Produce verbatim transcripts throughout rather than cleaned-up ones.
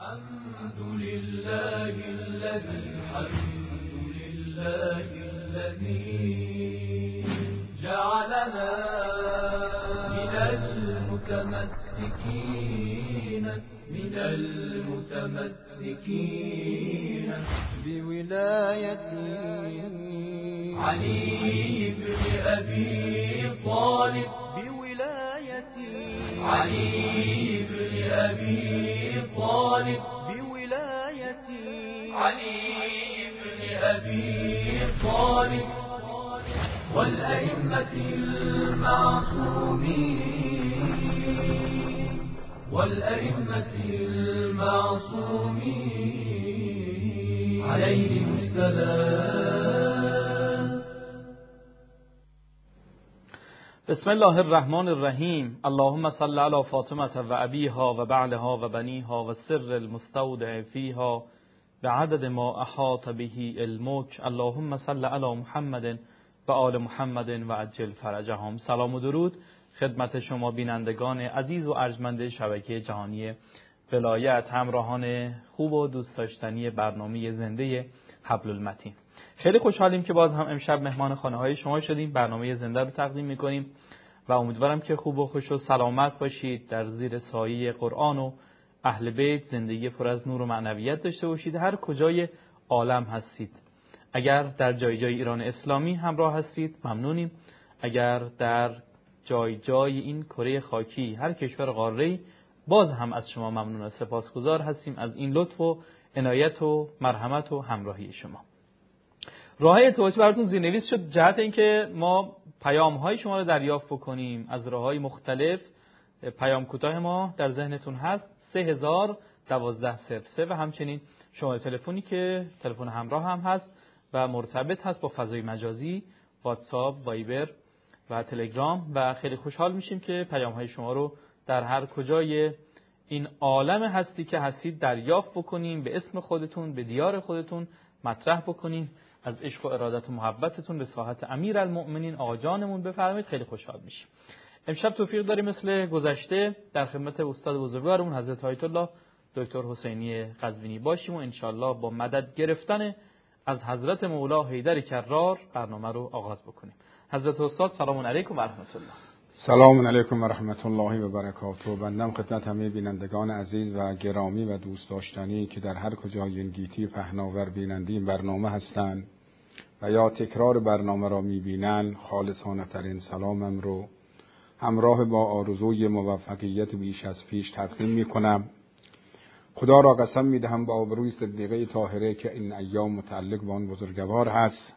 الحمد لله الذي الحمد لله الذي جعلنا من المتمسكين من المتمسكين بولاية علي بن أبي طالب بولاية علي بن أبي طالب بولاية علي بن أبي طالب والأئمة المعصومين والأئمة المعصومين عليهم السلام. بسم الله الرحمن الرحیم. اللهم صل علی فاطمة و ابیها و بعلها و بنیها و سر المستودع فیها بعدد ما احاط به علمک. اللهم صل علی محمد و آل محمد و عجل فرجهم. سلام و درود خدمت شما بینندگان عزیز و ارجمند شبکه جهانی ولایت، همراهان خوب و دوست داشتنی برنامه زنده حبل المتین. خیلی خوشحالیم که باز هم امشب مهمان خانه های شما شدیم. برنامه زنده رو تقدیم میکنیم و امیدوارم که خوب و خوش و سلامت باشید، در زیر سایه قرآن و اهل بیت زندگی پر از نور و معنویت داشته باشید هر کجای عالم هستید. اگر در جای جای ایران اسلامی همراه هستید ممنونیم. اگر در جای جای این کره خاکی هر کشور قاره‌ای باز هم از شما ممنون و سپاسگزار هستیم از این لطف و عنایت و مرحمت و همراهی شما. راههای ارتباطی براتون زیرنویس شد جهت اینکه ما پیام‌های شما رو دریافت بکنیم از راه‌های مختلف. پیام کوتاه ما در ذهنتون هست سه هزار و دوازده صفر سه و همچنین شماره تلفنی که تلفن همراه هم هست و مرتبط هست با فضای مجازی، واتساپ، وایبر و تلگرام و خیلی خوشحال میشیم که پیام‌های شما رو در هر کجای این عالم هستی که هستید دریافت بکنیم، به اسم خودتون، به دیار خودتون مطرح بکنیم، از عشق و ارادت و محبتتون به ساحت امیرالمؤمنین آقا جانمون بفرمایید. خیلی خوشحال میشیم. امشب توفیق داریم مثل گذشته در خدمت استاد بزرگوارمون حضرت آیت الله دکتر حسینی قزوینی باشیم و انشالله با مدد گرفتن از حضرت مولا حیدر کرار برنامه رو آغاز بکنیم. حضرت استاد سلام علیکم و رحمت الله. سلام علیکم و رحمت الله و برکاته. بندم خدمت همه بینندگان عزیز و گرامی و دوست داشتنی که در هر کجای این گیتی پهناور بیننده این برنامه هستند و یا تکرار برنامه را میبینن، خالصانه ترین سلامم رو همراه با آرزوی موفقیت بیش از پیش تقدیم میکنم. خدا را قسم میدهم با آبروی صدیقه طاهره که این ایام متعلق به آن بزرگوار هست،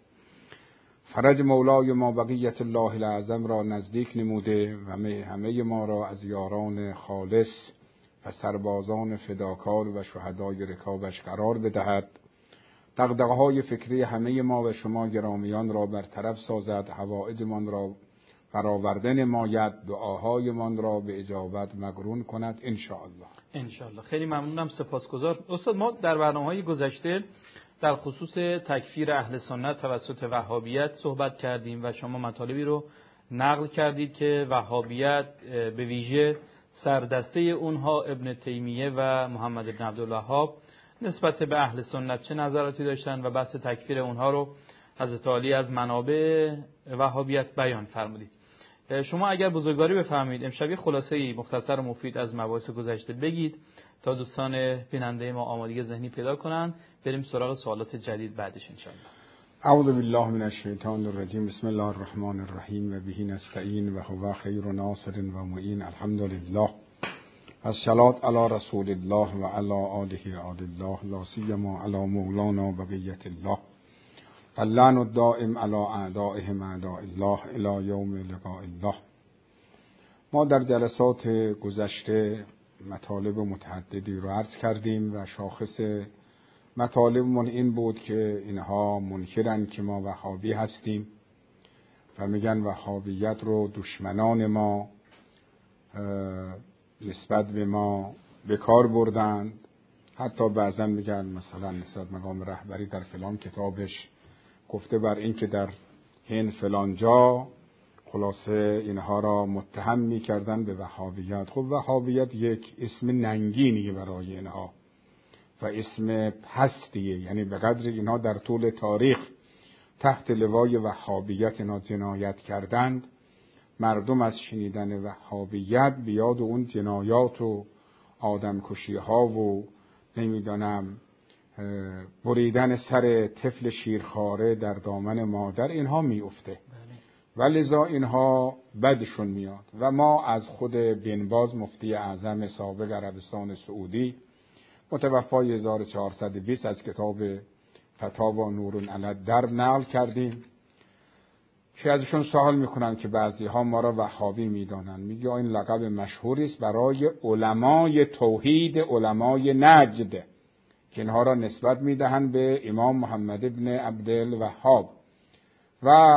فرج مولای ما بقیت الله الاعظم را نزدیک نموده و همه ما را از یاران خالص و سربازان فداکار و شهدای رکابش قرار بدهد. دغدغه‌های فکری همه ما و شما گرامیان را برطرف سازد، حوائجمان را برآورده نماید، دعاهایمان را به اجابت مقرون کند ان شاء الله. ان شاء الله. خیلی ممنونم، سپاسگزار. استاد ما در برنامه‌های گذشته در خصوص تکفیر اهل سنت توسط وهابیت صحبت کردیم و شما مطالبی رو نقل کردید که وهابیت به ویژه سردسته اونها ابن تیمیه و محمد بن عبدالوهاب نسبت به اهل سنت چه نظراتی داشتن و بحث تکفیر اونها رو حضرت علی از منابع وهابیت بیان فرمودید. شما اگر بزرگواری بفرمایید امشب خلاصه‌ای مختصر و مفید از مباحث گذشته بگید تا دوستان بیننده ما آمادگی ذهنی پیدا کنن، بریم سراغ سوالات جدید بعدش ان شاء الله. اعوذ بالله من الشیطان الرجیم. بسم الله الرحمن الرحیم و به نستعین و هو خیر ناصر و معین. الحمدلله. الصلاة علی رسول الله و علی آله آل الله، لا سیما علی مولانا بقیت الله، اللعن الدائم علی اعدائهم اعداء الله الی یوم لقاء الله. ما در جلسات گذشته مطالب متعددی رو عرض کردیم و شاخص مطالبمون این بود که اینها منکرن که ما وهابی هستیم و میگن وهابیت رو دشمنان ما نسبت به ما به کار بردند. حتی بعضا میگن مثلا نسبت مقام رهبری در فلان کتابش گفته بر این که در هند فلان جا خلاصه اینها را متهم میکردن به وهابیت. خب وهابیت یک اسم ننگینی برای اینها و اسم پستیه، یعنی به قدر اینها در طول تاریخ تحت لوای وهابیت اینا جنایت کردند، مردم از شنیدن وهابیت بیاد و اون جنایات و آدمکشی ها و نمیدانم بریدن سر طفل شیرخواره در دامن مادر اینها میفته و لذا اینها بدشون میاد. و ما از خود بن باز مفتی اعظم سابق عربستان سعودی متوفای هزار و چهارصد و بیست از کتاب فتاوا نور علی الدرب نقل کردیم که ازشون سوال میکنن که بعضی ها ما را وهابی میدانن. میگه این لقب مشهوری است برای علمای توحید، علمای نجد، که اینها را نسبت میدهند به امام محمد ابن عبدالوهاب و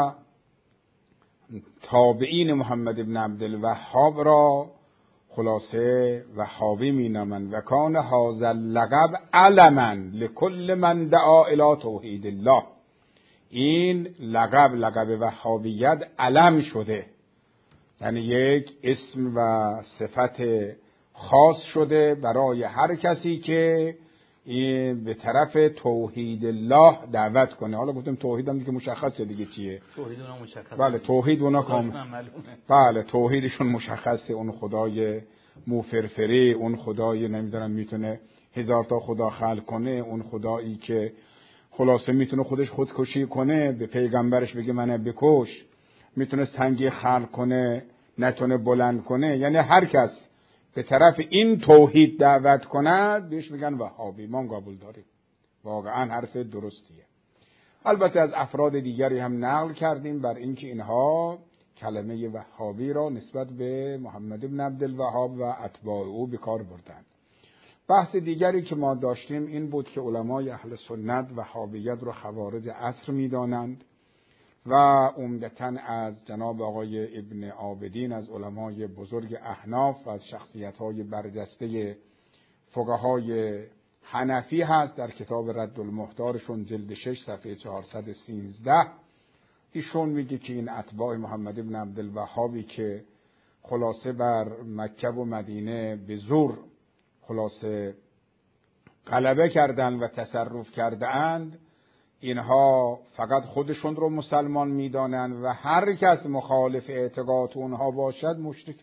تابعین محمد ابن عبدالوهاب را خلاصه وهابی مینامند. و کان هذا اللقب علما لكل من دعا الی توحید الله. این لقب لقب وهابیت علم شده، یعنی یک اسم و صفت خاص شده برای هر کسی که این به طرف توحید الله دعوت کنه. حالا گفتم توحید هم دیگه مشخصه دیگه چیه. توحید اونا مشخصه. بله توحید اونا کام. بله توحیدشون مشخصه. اون خدای موفرفری، اون خدای نمیدونم میتونه هزار تا خدا خلق کنه، اون خدایی که خلاصه میتونه خودش خودکشی کنه، به پیغمبرش بگه منو بکش، میتونه سنگی خلق کنه نتونه بلند کنه. یعنی هر کس به طرف این توحید دعوت کند بهش میگن وهابی. ما قبول داریم، واقعا حرف درستیه. البته از افراد دیگری هم نقل کردیم بر اینکه اینها کلمه وهابی را نسبت به محمد ابن عبدالوهاب و اتباع او به کار بردند. بحث دیگری که ما داشتیم این بود که علمای اهل سنت وهابیت را خوارج عصر میدانند و عمدتاً از جناب آقای ابن عابدین از علمای بزرگ احناف و از شخصیت‌های برجسته فقهای حنفی هست. در کتاب رد المحتارشون جلد شش صفحه چهارصد و سیزده ایشون میگه که این اتباع محمد ابن عبدالوهابی که خلاصه بر مکه و مدینه به زور خلاصه غلبه کردند و تصرف کردند، اینها فقط خودشون رو مسلمان میدانند و هر کس مخالف اعتقاد اونها باشد مشرک.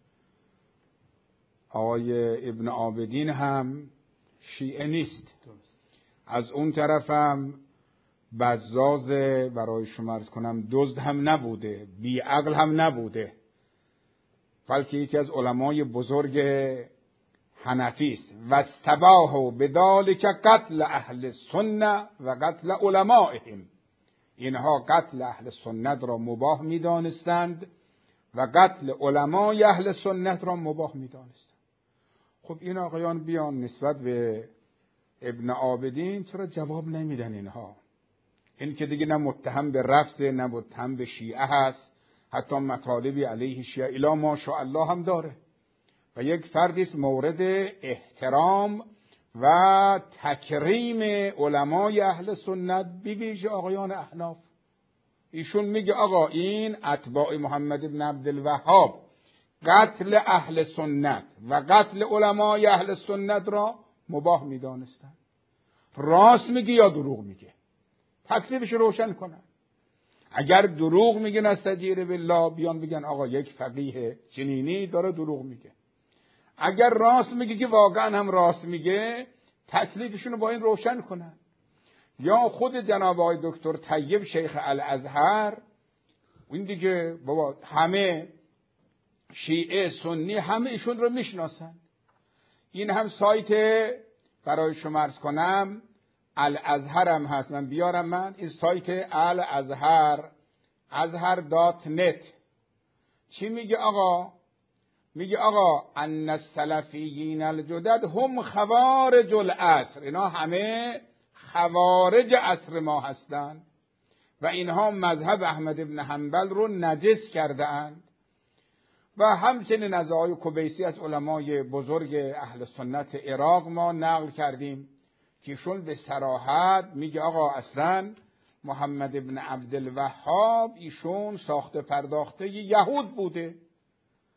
آقای ابن عابدین هم شیعه نیست، از اون طرف هم بزاز برای شما عرض کنم دزد هم نبوده، بی عقل هم نبوده، بلکه یکی از علمای بزرگ حنفی است. و استباحوا بذلک قتل اهل سنت و قتل علمائهم. اینها قتل اهل سنت را مباح می‌دانستند و قتل علمای اهل سنت را مباح می‌دانستند. خب این آقایان بیان نسبت به ابن عابدین چرا جواب نمیدن اینها؟ این که دیگه نه متهم به رفض نه متهم به شیعه هست، حتی مطالبی علیه شیعه الا ماشاءالله هم داره و یک فردی است مورد احترام و تکریم علمای اهل سنت بی ویژه آقایان احناف. ایشون میگه آقا این اتباع محمد ابن عبدالوهاب قتل اهل سنت و قتل علمای اهل سنت را مباح میدانستن. راست میگه یا دروغ میگه؟ تکلیفش روشن کنن. اگر دروغ میگه نستجیر بالله بیان بگن آقا یک فقیه جنینی داره دروغ میگه. اگر راست میگه که واقعا هم راست میگه تکلیفشون رو با این روشن کنن. یا خود جناب آقای دکتر طیب شیخ الازهر، این دیگه بابا همه شیعه سنی همه ایشون رو میشناسن. این هم سایت برای شما عرض کنم الازهر هم هست، من بیارم من این سایت الازهر ازهر دات نت. چی میگه آقا؟ میگه آقا ان السلفیین الجدد هم خوارج العصر. اینا همه خوارج عصر ما هستند و اینها مذهب احمد ابن حنبل رو نجس کرده اند. و همچنین از آقای کوبیسی از علمای بزرگ اهل سنت عراق ما نقل کردیم که ایشون به صراحت میگه آقا اصلا محمد ابن عبدالوهاب ایشون ساخته پرداخته یهود بوده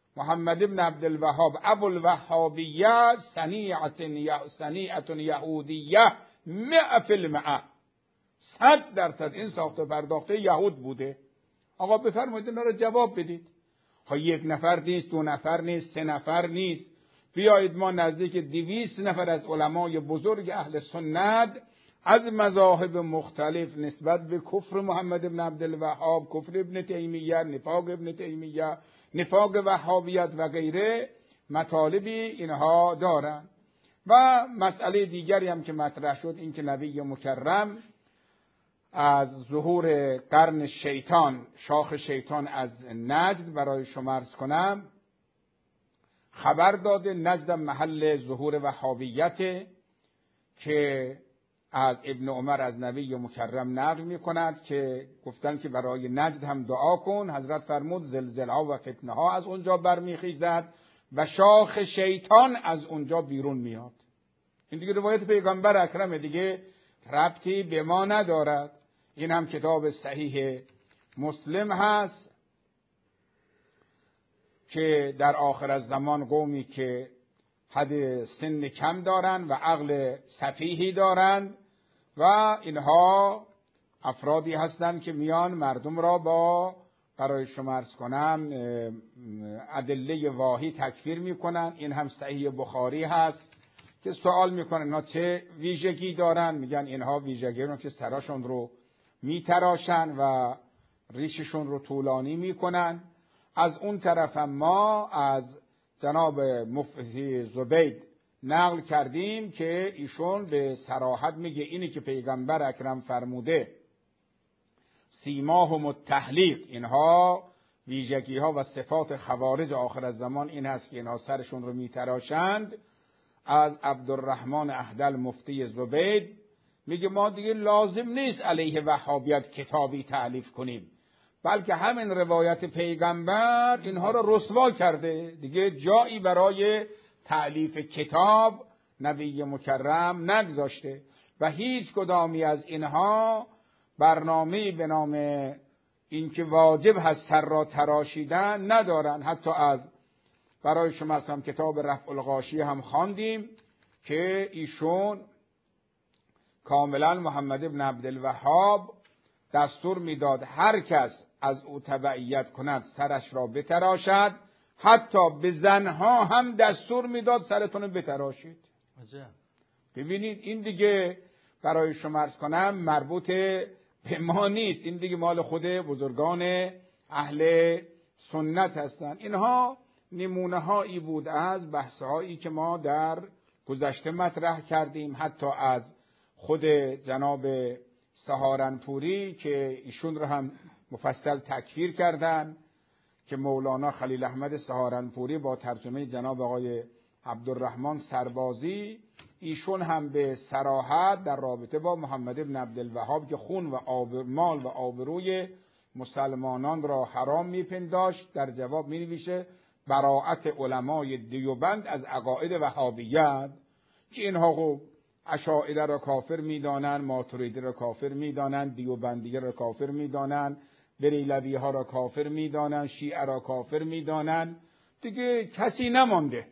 محمد ابن عبدالوهاب ابو الوهابیه صنیعه صنیعه یهودیه مئة فی المئة، صد درصد این ساخته پرداخته یهود بوده. آقا بفرمایید اینا رو جواب بدید. ها یک نفر نیست، دو نفر نیست، سه نفر نیست، بیایید ما نزدیک دویست نفر از علمای بزرگ اهل سنت از مذاهب مختلف نسبت به کفر محمد ابن عبدالوهاب، کفر ابن تیمیه، نفاق ابن تیمیه، نفاق وهابیت و غیره مطالبی اینها دارن. و مسئله دیگری هم که مطرح شد این که نبی مکرم از ظهور قرن شیطان، شاخ شیطان از نجد برای شما عرض کنم خبر داده. نجد محل ظهور وهابیت که از ابن عمر از نبی مکرم نقل می کند که گفتن که برای نجد هم دعا کن. حضرت فرمود زلزله ها و فتنه ها از اونجا برمیخیزد و شاخ شیطان از اونجا بیرون میاد. این دیگه روایت پیغمبر اکرم، دیگه ربطی به ما ندارد. این هم کتاب صحیح مسلم هست که در آخر از زمان قومی که حد سن کم دارند و عقل سفیهی دارند و اینها افرادی هستند که میان مردم را با برای شما عرض کنم ادله واهی تکفیر میکنن. این هم صحیح بخاری هست که سوال میکنن اینا چه ویژگی دارن؟ میگن اینها ویژگی رو که سراشون رو میتراشن و ریششون رو طولانی میکنن. از اون طرف ما از جناب مفتی زبید نقل کردیم که ایشون به صراحت میگه اینی که پیغمبر اکرم فرموده سیماهم التحلیق، اینها ویژگی ها و صفات خوارج آخر الزمان این هست که اینها سرشون رو میتراشند. از عبدالرحمن احدل مفتی زبید میگه ما دیگه لازم نیست علیه وهابیت کتابی تألیف کنیم، بلکه همین روایت پیغمبر اینها را رسوا کرده، دیگه جایی برای تألیف کتاب نبی مکرم نگذاشته و هیچ کدامی از اینها برنامه‌ای به نام اینکه واجب هست سر را تراشیدن ندارن. حتی از برای شما هم کتاب رفع الغاشیه هم خواندیم که ایشون کاملا محمد ابن عبدالوهاب دستور میداد هر کس از او تبعیت کند سرش را بتراشد، حتی به زنها هم دستور میداد سرتون بتراشید. عجب. ببینید این دیگه برای شما عرض کنم مربوط به ما نیست، این دیگه مال خود بزرگان اهل سنت هستند. اینها نمونه هایی بود از بحث هایی که ما در گذشته مطرح کردیم، حتی از خود جناب سهارنپوری که ایشون رو هم مفصل تکفیر کردن، که مولانا خلیل احمد سهارنپوری با ترجمه جناب آقای عبدالرحمن سربازی ایشون هم به صراحت در رابطه با محمد ابن عبدالوهاب که خون و آبر مال و آبروی مسلمانان را حرام میپنداشت در جواب می نویشه براءت علمای دیوبند از عقاید وهابیت که اینها خب اشاعره را کافر میدانن، ماتریدی را کافر میدانن، دیوبندیه را کافر میدانن، بریلوی ها را کافر میدانن، شیعه را کافر میدانن. دیگه کسی نمانده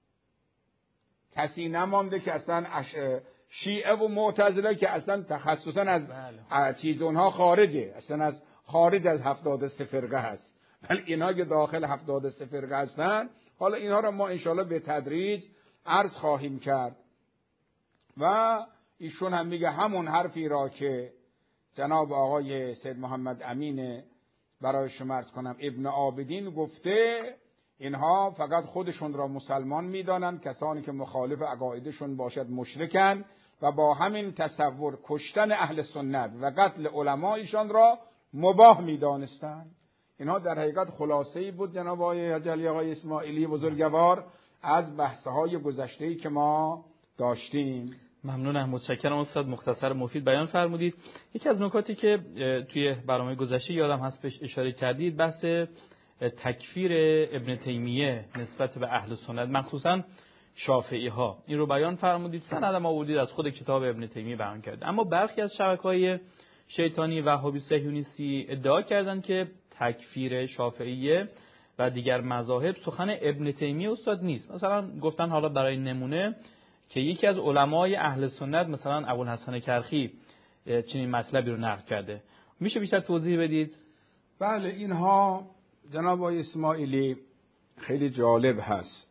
کسی نمانده که اصلا شیعه و معتزله که اصلا تخصصا از چیز اونها خارجه، اصلا از خارج از هفتاد و سه فرقه هست، ولی اینا که داخل هفتاد و سه فرقه هستن. حالا اینها را ما انشاءالله به تدریج عرض خواهیم کرد. و ایشون هم میگه همون حرفی را که جناب آقای سید محمد امین برای شما عرض کنم ابن عابدین گفته، اینها فقط خودشون را مسلمان میدانند، کسانی که مخالف عقایدشون باشد مشرکن و با همین تصور کشتن اهل سنت و قتل علمایشان را مباح میدانستند. اینها در حقیقت خلاصه‌ای بود جناب آقای جلی آقای اسماعیلی بزرگوار از بحث‌های گذشته‌ای که ما داشتیم. ممنونم، متشکرم استاد، مختصر مفید بیان فرمودید. یکی از نکاتی که توی برنامه گذشته یادم هست بهش اشاره کردید بحث تکفیر ابن تیمیه نسبت به اهل سنت مخصوصا شافعی ها، این رو بیان فرمودید، سندم آوردید از خود کتاب ابن تیمیه بیان کرد. اما برخی از شبکه‌های شیطانی وهابی صهیونیستی ادعا کردند که تکفیر شافعیه و دیگر مذاهب سخن ابن تیمیه استاد نیست. مثلا گفتن حالا برای نمونه که یکی از علمای اهل سنت مثلا ابوالحسن کرخی چنین مطلبی رو نقل کرده. میشه بیشتر توضیح بدید؟ بله، اینها جناب آقای اسماعیلی خیلی جالب هست.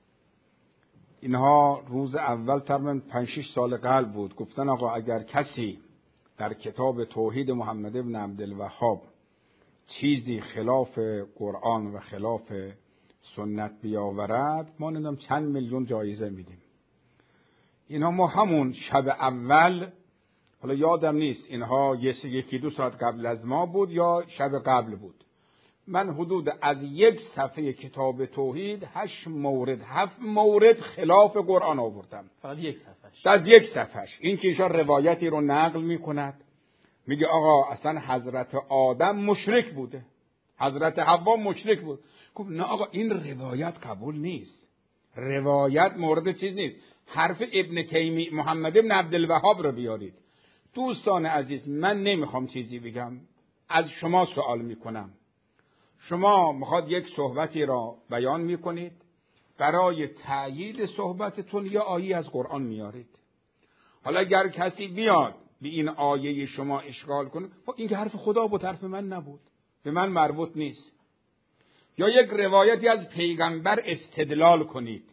اینها روز اول تقریبا پنج شش سال قبل بود گفتن آقا اگر کسی در کتاب توحید محمد ابن عبدالوهاب چیزی خلاف قرآن و خلاف سنت بیاورد ما نمیدونم چند میلیون جایزه میدیم. اینها ما همون شب اول، حالا یادم نیست اینها یکی دو ساعت قبل از ما بود یا شب قبل بود، من حدود از یک صفحه کتاب توحید هشت مورد هفت مورد خلاف قرآن آوردم. فقط یک صفحهش. از یک صفحهش. این که ایشان روایتی رو نقل میکند میگه آقا اصلا حضرت آدم مشرک بوده، حضرت حوا مشرک بود. گفت نه آقا این روایت قبول نیست، روایت مورد چیز نیست، حرف ابن تیمی محمد ابن عبدالوهاب رو بیارید. دوستان عزیز من نمیخوام چیزی بگم، از شما سوال میکنم. شما میخواد یک صحبتی را بیان میکنید، برای تأیید صحبتتون یا آیه از قرآن میارید. حالا اگر کسی بیاد به این آیه شما اشکال کنه، این که حرف خدا بود، حرف من نبود، به من مربوط نیست. یا یک روایتی از پیغمبر استدلال کنید،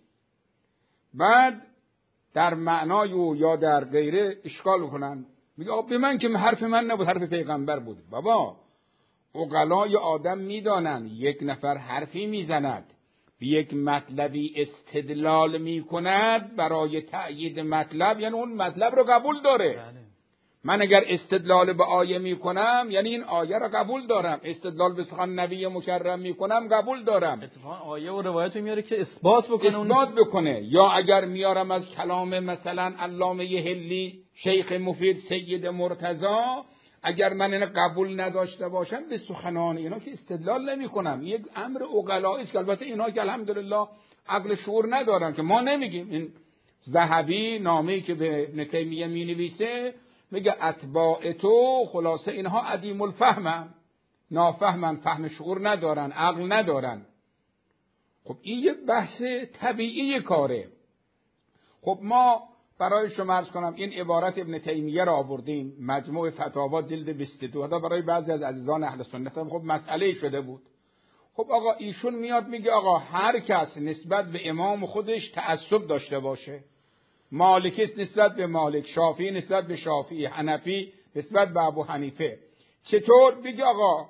بعد در معنای او یا در غیره اشکال کنن، میگه به من که حرف من نبود، حرف پیغمبر بود. بابا عقلای آدم میدانند یک نفر حرفی میزند، به یک مطلبی استدلال میکند برای تأیید مطلب، یعنی اون مطلب رو قبول داره. بله. من اگر استدلال به آیه میکنم یعنی این آیه رو قبول دارم، استدلال به سخن نبی مکرم میکنم قبول دارم. اتفاقا آیه و روایت میاره که اثبات بکنه، اثبات بکنه. یا اگر میارم از کلام مثلا علامه هلی، شیخ مفید، سید مرتضی، اگر من اینو قبول نداشته باشم به سخنان اینا که استدلال نمی کنم. یک امر عقلایی است که البته اینا که الحمدلله عقل شعور ندارن که ما نمیگیم. این ذهبی نامه‌ای که به ابن تیمیه مینویسه میگه اتباع تو خلاصه اینها عدیم الفهمن، نافهمن، فهم شعور ندارن، عقل ندارن. خب این یک بحث طبیعی کاره. خب ما برای شما عرض کنم این عبارت ابن تیمیه را آوردیم، مجموع فتاوا جلد بیست و دو، دا برای بعضی از عزیزان اهل سنت هم خب مسئله شده بود. خب آقا ایشون میاد میگه آقا هر کس نسبت به امام خودش تعصب داشته باشه، مالکی نسبت به مالک، شافعی نسبت به شافعی، حنفی نسبت به ابو حنیفه. چطور؟ بگه آقا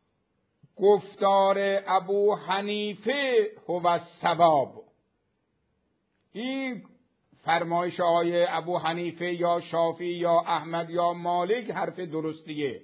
گفتار ابو حنیفه هو الصواب، این فرمایش های ابو حنیفه یا شافعی یا احمد یا مالک حرف درستیه،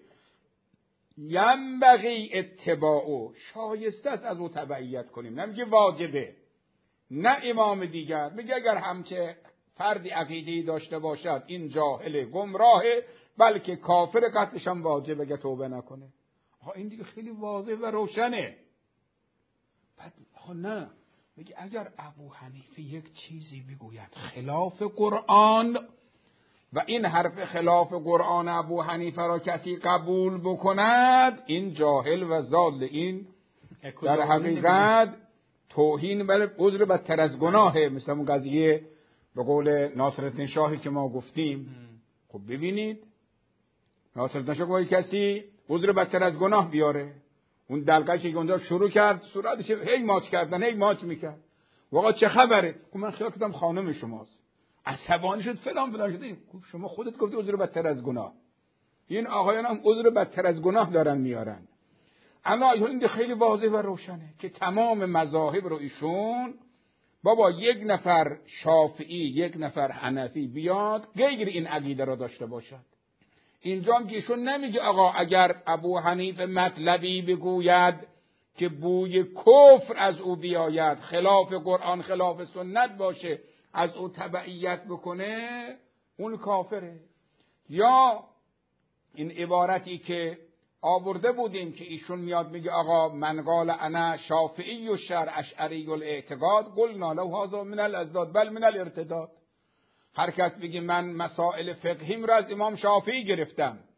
ینبغی اتباعو، شایسته است از او تبعیت کنیم، نمیگه واجبه. نه امام دیگر میگه اگر همچه فردی عقیده‌ای داشته باشد این جاهل گمراهه، بلکه کافر، قتلش هم واجبه اگه توبه نکنه. آها این دیگه خیلی واضح و روشنه. بعد آها نه، میگه اگر ابو حنیفه یک چیزی بگوید خلاف قرآن و این حرف خلاف قرآن ابو حنیفه را کسی قبول بکند، این جاهل و ضال، این در حقیقت توهین و عذر بدتر از گناهه. مثل اون قضیه به قول ناصرالدین شاهی که ما گفتیم. خب ببینید ناصرالدین شاه باید کسی عذر بدتر از گناه بیاره. اون دلقشی که اونجا شروع کرد صورتش هی ماچ کردن، هی ماچ میکرد. واقعا چه خبره؟ من خیال کردم خانم شماست. عصبانی شد، فلان فلان شد. شما خودت گفتی عذر بدتر از گناه. این آقایان هم عذر بدتر از گناه دارن میارن. اما این خیلی واضح و روشنه که تمام مذاهب رو ایشون، بابا یک نفر شافعی، یک نفر حنفی بیاد غیر این عقیده رو داشته باشد. اینجا هم که ایشون نمیگه آقا اگر ابو حنیفه مطلبی بگوید که بوی کفر از او بیاید، خلاف قرآن خلاف سنت باشه، از او تبعیت بکنه، اون کافره. یا این عبارتی که آورده بودیم که ایشون میاد میگه آقا من قال انا شافعی و شرع اشعری الاعتقاد قلنا له هذا من الازداد بل من الارتداد. هر کس بگه من مسائل فقهیم را از امام شافعی گرفتم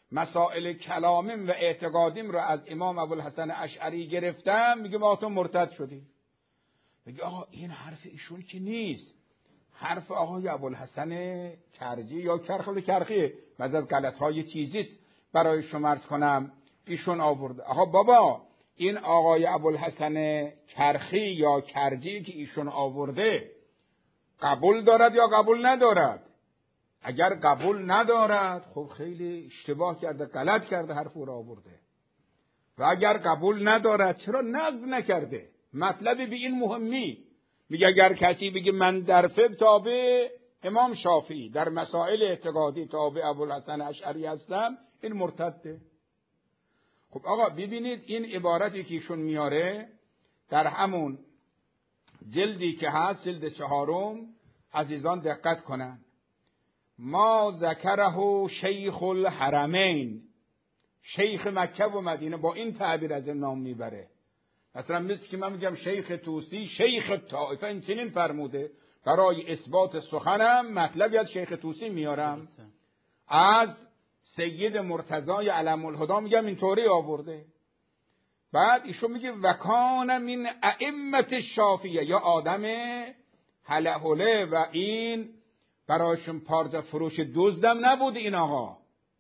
مسائل کلامیم و اعتقادیم رو از امام ابوالحسن اشعری گرفتم، میگه ما تو مرتد شدی. میگه آقا این حرف ایشون که نیست، حرف آقای ابوالحسن کرجی یا کرخل کرخیه، بعضی از غلط‌های چیزیست برای شما عرض کنم ایشون آورده. آقا بابا این آقای ابوالحسن کرخی یا کرجی که ایشون آورده قبول دارد یا قبول ندارد؟ اگر قبول ندارد خب خیلی اشتباه کرده، غلط کرده، حرف او را آورده. و اگر قبول ندارد چرا نقد نکرده؟ مطلبی به این مهمی. میگه اگر کسی بگه من در فقه تابع امام شافعی، در مسائل اعتقادی تابع ابوالحسن اشعری هستم، این مرتده. خب آقا ببینید این عبارتی که ایشون میاره در همون جلدی که هست، جلد چهارم، عزیزان دقت کنن. ما ذکره شیخ الحرمین، شیخ مکه و مدینه با این تعبیر از این نام میبره. مثلا مثل که من میگم شیخ طوسی شیخ طائفه، این چنین فرموده. برای اثبات سخنم مطلبی از شیخ طوسی میارم، از سید مرتضی علم الهدی میگم اینطوری آورده. بعد ایشون میگه وکان من ائمه شافعیه، یا آدم هلهله و این برایشون پارچه فروش دزدم نبوده. این آقا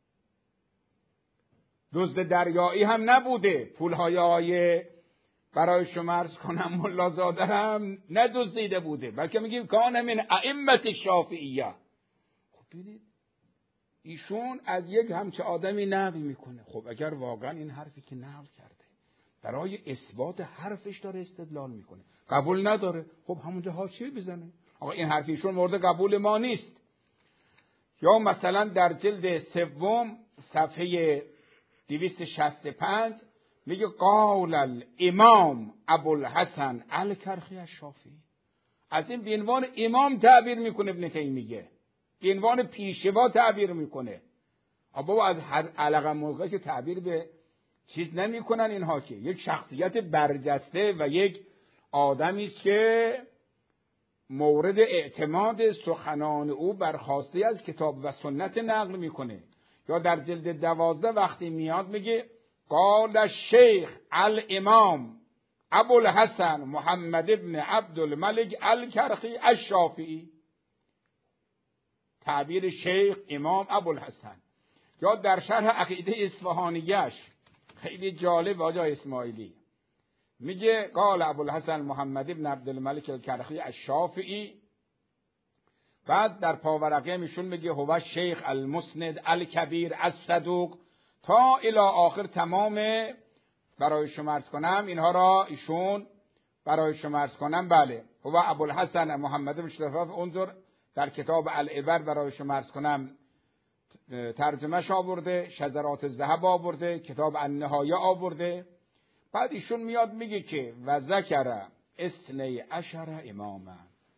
دزد دریایی هم نبوده، پولهای آیه برای شما عرض کنم ملازاده هم ندزدیده بوده، بلکه میگیم کان من ائمه شافعیه. خب ببینید ایشون از یک همچه آدمی نقل میکنه. خب اگر واقعا این حرفی که نقل کرده برای اثبات حرفش داره استدلال میکنه، قبول نداره، خب همونجا حاشیه بزنه آقا این حرف ایشون مورد قبول ما نیست. یا مثلا در جلد سوم صفحه دویست و شصت و پنج میگه قال الامام ابوالحسن الکرخی الشافعی. از این به عنوان امام تعبیر میکنه ابن تیمیه، به عنوان پیشوا تعبیر میکنه. بابا از هر علقه موقعی که تعبیر به چیز نمیکنن اینها، که یک شخصیت برجسته و یک آدمی است که مورد اعتماد سخنان او برخواسته از کتاب و سنت نقل میکنه. یا در جلد دوازده وقتی میاد میگه قال الشیخ الامام ابوالحسن محمد ابن عبدالملک الکرخی الشافعی، تعبیر شیخ امام ابوالحسن. یا در شرح عقیده اصفهانیش خیلی جالب آقای اسماعیلی میگه قال ابوالحسن محمد ابن عبدالملک الکرخی الشافعی. بعد در پاورقه میشون میگه هو شیخ المسند الکبیر الصدوق، تا الی آخر تمام برای شما عرض کنم اینها را ایشون برای شما عرض کنم. بله هو ابوالحسن محمد بن شرف انظر در کتاب العبر برای شما عرض کنم ترجمهش آورده، شذرات الذهب آورده، کتاب النهایه آورده. بعد ایشون میاد میگه که و ذکر اثنی عشر اماما،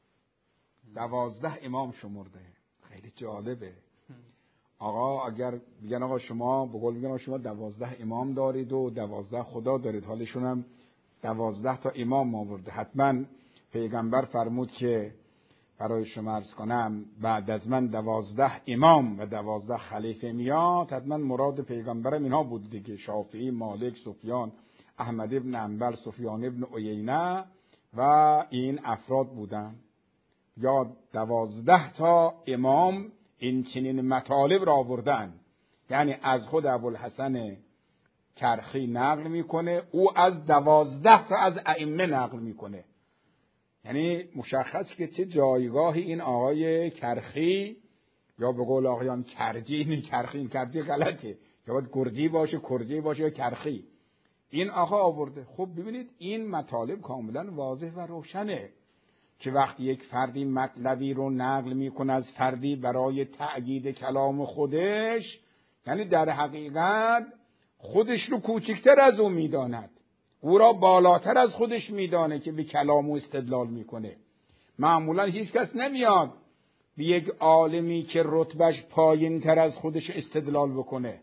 دوازده امام شمرده. خیلی جالبه آقا. اگر بگن آقا شما به قول میگن شما دوازده امام دارید و دوازده خدا دارید، حالشون هم دوازده تا امام آورده، حتما پیغمبر فرمود که برای شما عرض کنم بعد از من دوازده امام و دوازده خلیفه میاد، حتما مراد پیغمبرم اینها بود دیگه، شافعی، مالک، سفیان، احمد ابن حنبل، سفیان ابن عیینه و این افراد بودن. یا دوازده تا امام این چنین مطالب را آوردن، یعنی از خود ابوالحسن کرخی نقل میکنه، او از دوازده تا از ائمه نقل میکنه. یعنی مشخص که چه جایگاهی این آقای کرخی، یا به قول آقایان کرجی، این کرخی این کرجی غلطه، یا باید گرجی باشه، کرجی باشه یا کرخی، این آقا آورده. خب ببینید این مطالب کاملا واضح و روشنه که وقتی یک فردی مطلبی رو نقل میکنه از فردی برای تأیید کلام خودش، یعنی در حقیقت خودش رو کوچکتر از او میداند، او را بالاتر از خودش میدانه که به کلام او استدلال میکنه. معمولا هیچ کس نمیاد به یک عالمی که رتبهش پایین تر از خودش استدلال بکنه.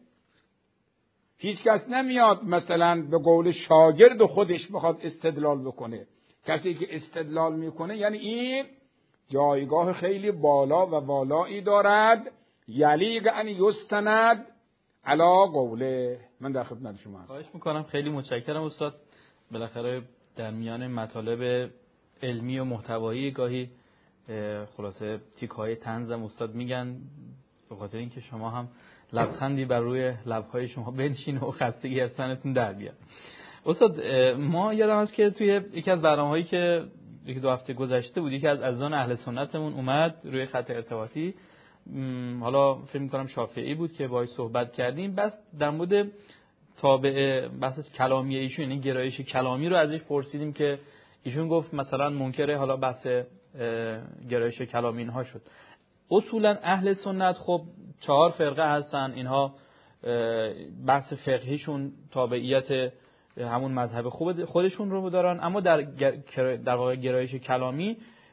هیچ کس نمیاد مثلا به قول شاگرد خودش بخواد استدلال بکنه. کسی که استدلال میکنه یعنی این جایگاه خیلی بالا و والایی دارد، یلیق ان یستند علا قوله. من در خدمت شما هستم. خواهش میکنم. خیلی متشکرم استاد. بالاخره در میان مطالب علمی و محتوایی گاهی خلاصه تیک‌های طنزم استاد میگن، به خاطر اینکه شما هم لبخندی بر روی لب‌های شما بنشینه و خستگی از تنتون در بیاد. استاد ما یادم هست که توی یکی از برنامه‌هایی که یکی دو هفته گذشته بود، یکی از عزیزان اهل سنتمون اومد روی خط ارتباطی، حالا فکر می‌کنم شافعی بود که باهاش صحبت کردیم، بس در مورد تابع بحث کلامی ایشون، این گرایش کلامی رو ازش پرسیدیم که ایشون گفت مثلا منکر حالا بحث گرایش کلامی اینها شد. اصولا اهل سنت خب چهار فرقه هستن، اینها بحث فقهیشون تابعیت همون مذهب خوب خودشون رو دارن، اما در در واقع گرایش کلامی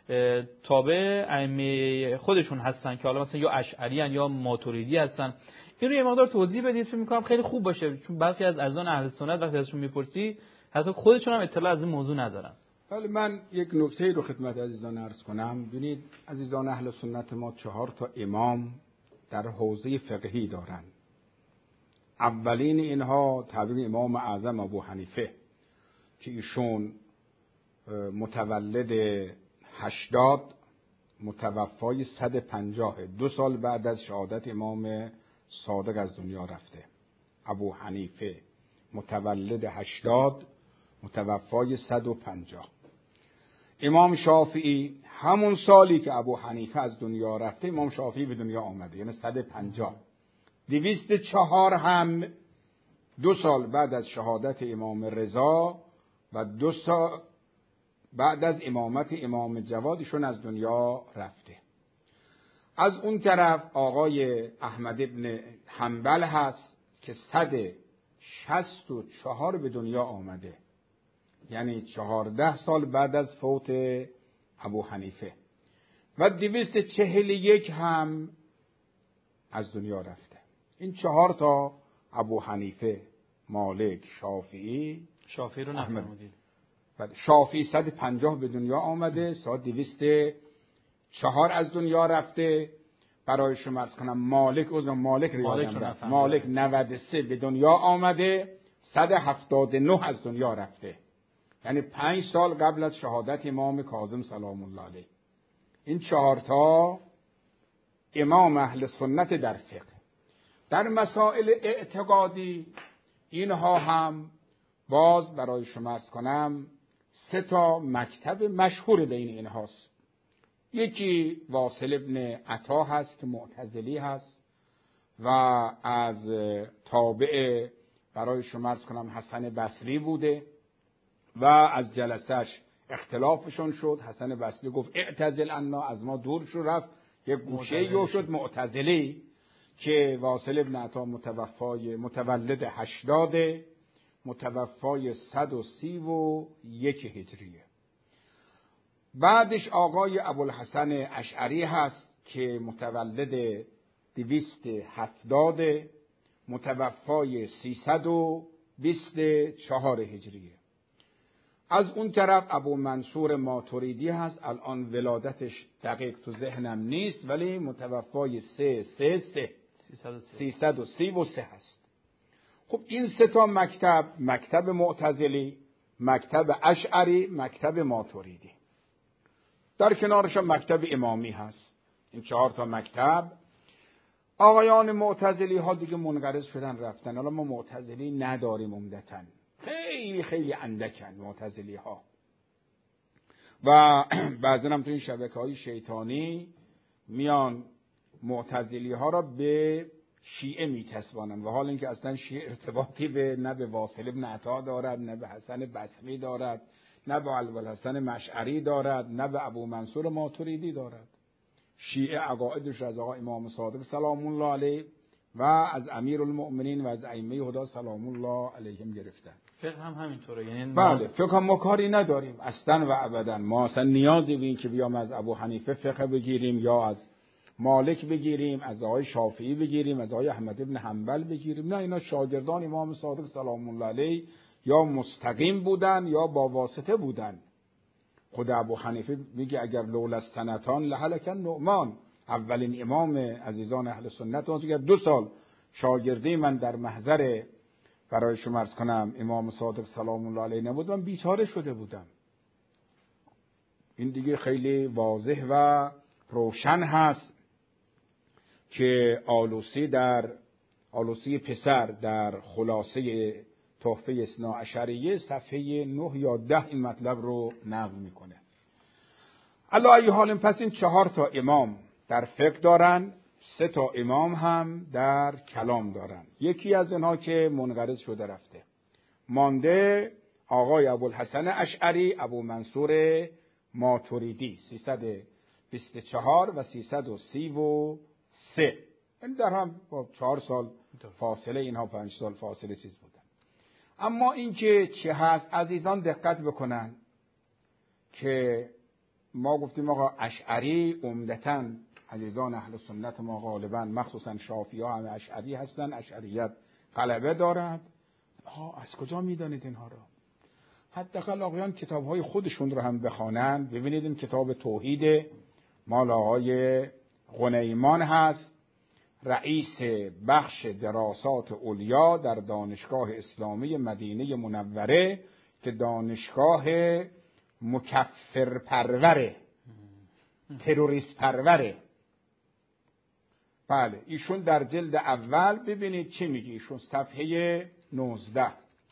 تابع ائمه خودشون هستن که حالا مثلا یا اشعری ان یا ماتوریدی هستن. این رو یه مقدار توضیح بدید، فکر می‌کنم خیلی خوب باشه، چون برخی از اذان اهل سنت وقتی ازشون میپرسی حتی خودشون هم اطلاع از این موضوع ندارن. ولی من یک نکته رو خدمت عزیزان عرض کنم. ببینید عزیزان اهل سنت ما چهار تا امام در حوزه فقهی دارن. اولین اینها تعبیر امام اعظم ابو حنیفه که ایشون متولد هشتاد متوفای صد و پنجاه، دو سال بعد از شهادت امام صادق از دنیا رفته. ابو حنیفه متولد هشتاد متوفای صد و پنجاه. امام شافعی همون سالی که ابو حنیفه از دنیا رفته امام شافعی به دنیا آمده، یعنی صد و پنجاه. دویست و چهار هم دو سال بعد از شهادت امام رضا و دو سال بعد از امامت امام جوادشون از دنیا رفته. از اون طرف آقای احمد ابن حنبل هست که صد و شصت و چهار به دنیا آمده، یعنی چهارده سال بعد از فوت ابو حنیفه، و دویست و چهل و یک هم از دنیا رفته. این چهار تا ابو حنیفه، مالک، شافعی. شافعی رو نفرمودید. بعد شافعی صد و پنجاه به دنیا آمده، سال دویست و چهار از دنیا رفته. برای شما عرض کنم مالک عذر مالک ریادم رفت. مالک نود و سه به دنیا آمده، صد و هفتاد و نه از دنیا رفته، یعنی پنج سال قبل از شهادت امام کاظم سلام الله علیه. این چهار تا امام اهل سنت در فقه. در مسائل اعتقادی اینها هم باز برای شما عرض کنم سه تا مکتب مشهور بین اینهاست. یکی واصل ابن عطا هست که معتزلی هست و از تابع برای شما عرض کنم حسن بصری بوده و از جلسهش اختلافشون شد. حسن بصری گفت اعتزل عنا، از ما دور شو، رفت یک گوشه یو شد معتزلی، که واصل ابن عطا متوفای متولد هشتاد متوفای صد و سی و یک هجریه. بعدش آقای ابوالحسن اشعری هست که متولد دویست هفتاد متوفای سیصد و بیست و چهار هجریه. از اون طرف ابو منصور ماتوریدی هست، الان ولادتش دقیق تو ذهنم نیست، ولی متوفای سه سه سه سیصد و سی و سه هست. خب این سه تا مکتب، مکتب معتزلی، مکتب اشعری، مکتب ماتوریدی، در کنارش مکتب امامی هست. این چهار تا مکتب. آقایان معتزلی ها دیگه منقرض شدن رفتن، حالا ما معتزلی نداریم عمدتاً، خیلی خیلی اندکن معتزلی ها، و بعضی هم تو این شبکه های شیطانی میان معتزلی ها را به شیعه میچسبانن، و حال اینکه اصلا شیعه ارتباطی به نه به واصل ابن عطا دارد، نه به حسن بصری دارد، نه به ابوالحسن مشعری دارد، نه به ابو منصور ماتوریدی دارد. شیعه عقایدش از آقا امام صادق سلام الله علیه و از امیرالمؤمنین و از ائمه هدی سلام الله علیهم گرفتن. فقه هم همینطوره، یعنی بله فقه هم ما کاری نداریم اصلا و ابدا. ما اصلا نیازی به این که بیام از ابو حنیفه فقه بگیریم یا از مالک بگیریم، از آقای شافعی بگیریم، از آقای احمد ابن حنبل بگیریم، نه، اینا شاگردان امام صادق سلام الله علیه یا مستقیم بودن یا با واسطه بودن. خود ابو حنیفه میگه اگر لولا السنتان لهلک النعمان، اولین امام عزیزان اهل سنت اون که دو سال شاگردی من در محضر برای شما عرض کنم امام صادق سلام الله علیه نبود، من بیچاره شده بودم. این دیگه خیلی واضح و روشن هست که آلوسی در آلوسی پسر در خلاصه تحفه اثنا عشریه صفحه نه یا ده این مطلب رو نقل میکنه. علی ای حال پس این چهار تا امام در فقه دارن، سه تا امام هم در کلام دارن. یکی از اینها که منقرض شده رفته، مانده آقای ابوالحسن اشعری، ابو منصور ماتوریدی سیصد و بیست و چهار و سیصد و سی و سه. این در هم با چهار سال فاصله، اینها پنج سال فاصله چیز بودن. اما این که چه هست عزیزان دقت بکنن که ما گفتیم آقا اشعری عمدتاً عزیزان اهل سنت ما غالباً مخصوصاً شافعی ها همه اشعری هستن، اشعریت غلبه دارد. ها از کجا میدانید اینها را؟ حداقل آقایان کتاب‌های خودشون رو هم بخوانن. ببینید این کتاب توحید مال آقای غنیمان هست، رئیس بخش دراسات علیا در دانشگاه اسلامی مدینه منوره که دانشگاه مکفر پروره، تروریست پروره. بله ایشون در جلد اول ببینید چی میگه ایشون، صفحه نوزده.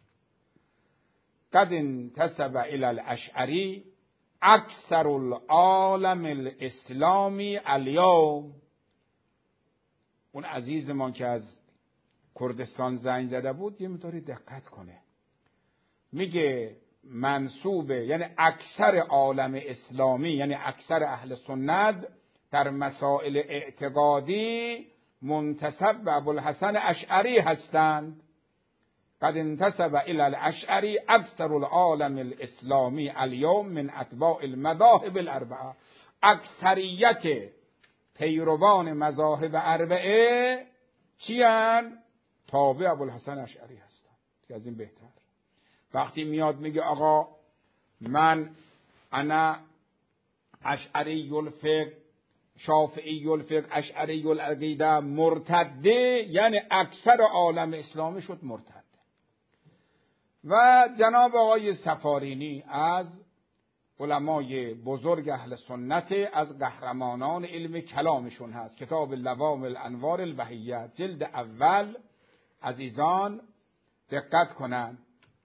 قد انتسب الی الاشعری اکثر العالم الاسلامی الیوم. اون عزیزمان که از کردستان زنگ زده بود یه مقداری دقت کنه، میگه منسوبه یعنی اکثر عالم اسلامی، یعنی اکثر اهل سنت در مسائل اعتقادی منتسب به ابوالحسن اشعری هستند. قد انتسب الی الاشعری اکثر العالم الاسلامی الیوم من اتباع المذاهب الاربعه. اکثریت پیروان مذاهب اربعه چیان؟ تابع ابوالحسن اشعری هستند. که از این بهتر وقتی میاد میگه آقا من انا اشعری الفقه، شافعی الفقه، اشعری العقیده، مرتده، یعنی اکثر عالم اسلامی شد مرتد. و جناب آقای سفارینی از علمای بزرگ اهل سنت، از قهرمانان علم کلامشون هست، کتاب لوام الانوار البهیه جلد اول عزیزان دقت کنن.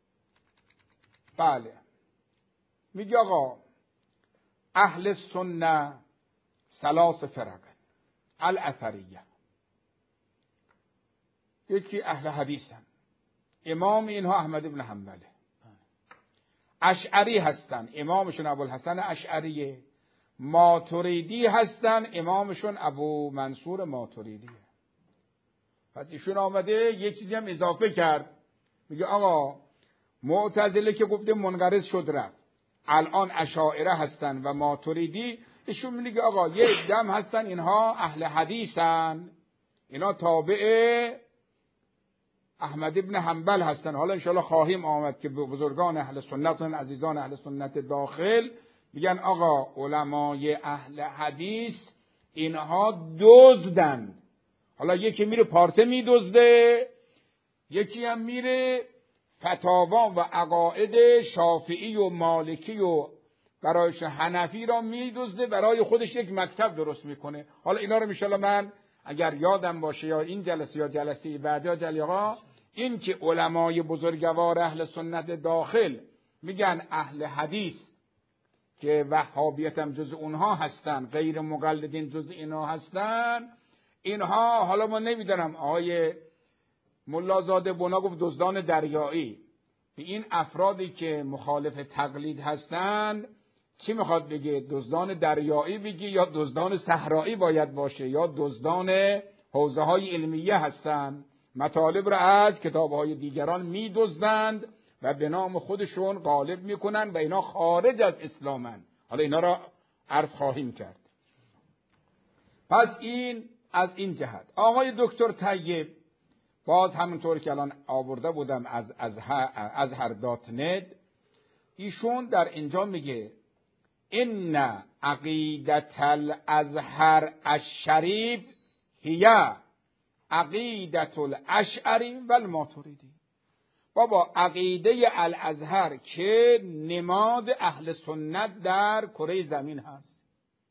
بله میگه آقا اهل سنت ثلاث فرق، الاثریه یکی اهل حدیثن، امام اینها احمد ابن حنبله. اشعری هستن، امامشون ابوالحسن اشعریه. ماتوریدی هستن، امامشون ابو منصور ماتوریدیه. پس ایشون آمده یک چیزی هم اضافه کرد، میگه آقا معتزله که گفته منقرض شد رفت، الان اشاعره هستن و ماتوریدی. ایشون میگه آقا یه دم هستن اینها اهل حدیثن، اینا تابع احمد ابن حنبل هستن. حالا انشاءالله خواهیم آمد که بزرگان اهل سنت و عزیزان اهل سنت داخل میگن آقا علمای اهل حدیث اینها دزدن. حالا یکی میره پارته میدزده، یکی هم میره فتاوا و عقاید شافعی و مالکی و برایش حنفی را میدزده، برای خودش یک مکتب درست میکنه. حالا اینا رو انشاءالله من اگر یادم باشه یا این جلسه یا جلسه بعد یا جلیقا، این که علمای بزرگوار اهل سنت داخل میگن اهل حدیث که وهابیت هم جز اونها هستن، غیر مقلدین جز اینها هستن، اینها حالا ما نمیدونم آقای ملازاده بنا گفت دزدان دریایی. به این افرادی که مخالف تقلید هستن چی میخواد بگه؟ دزدان دریایی بگی یا دزدان صحرایی باید باشه یا دزدان حوزه های علمیه هستن؟ مطالب را از کتاب های دیگران میدزدند و به نام خودشون غالب میکنن و اینا خارج از اسلامن. حالا اینا را عرض خواهیم کرد. پس این از این جهت. آقای دکتر طیب باز همونطور که الان آورده بودم از ازهر دات نت، ایشون در اینجا میگه ان عقیدت الازهر الشریف هی عقیدت الاشعری و الماتریدی. بابا عقیده الازهر که نماد اهل سنت در کره زمین هست.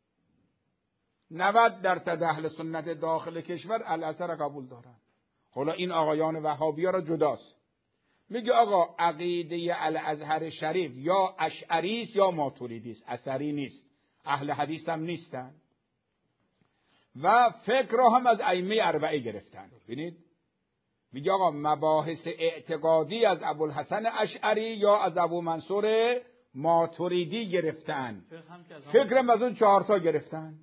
نود درصد اهل سنت داخل کشور الازهر قبول دارن. حالا این آقایان وهابی‌ها را جداست. میگه آقا عقیده الازهر شریف یا اشعری است یا ماتریدی است، اثری نیست، اهل حدیث هم نیستن و فکر را هم از ائمه اربعه گرفتن. ببینید میگه آقا مباحث اعتقادی از ابوالحسن اشعری یا از ابو منصور ماتریدی گرفتن، فکر هم از اون چهارتا گرفتن.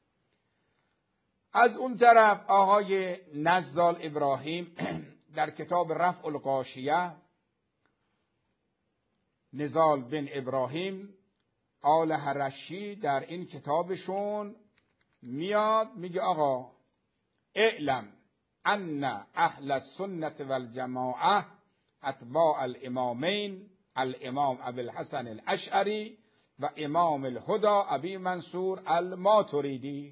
از اون طرف آقای نزال ابراهیم در کتاب رفع الغاشیه، نزال بن ابراهیم آل حرشی در این کتابشون میاد میگه آقا اعلم ان اهل السنت والجماعه اتباع الامامین الامام ابی الحسن الاشعری و امام الهدى ابی منصور الماتریدی.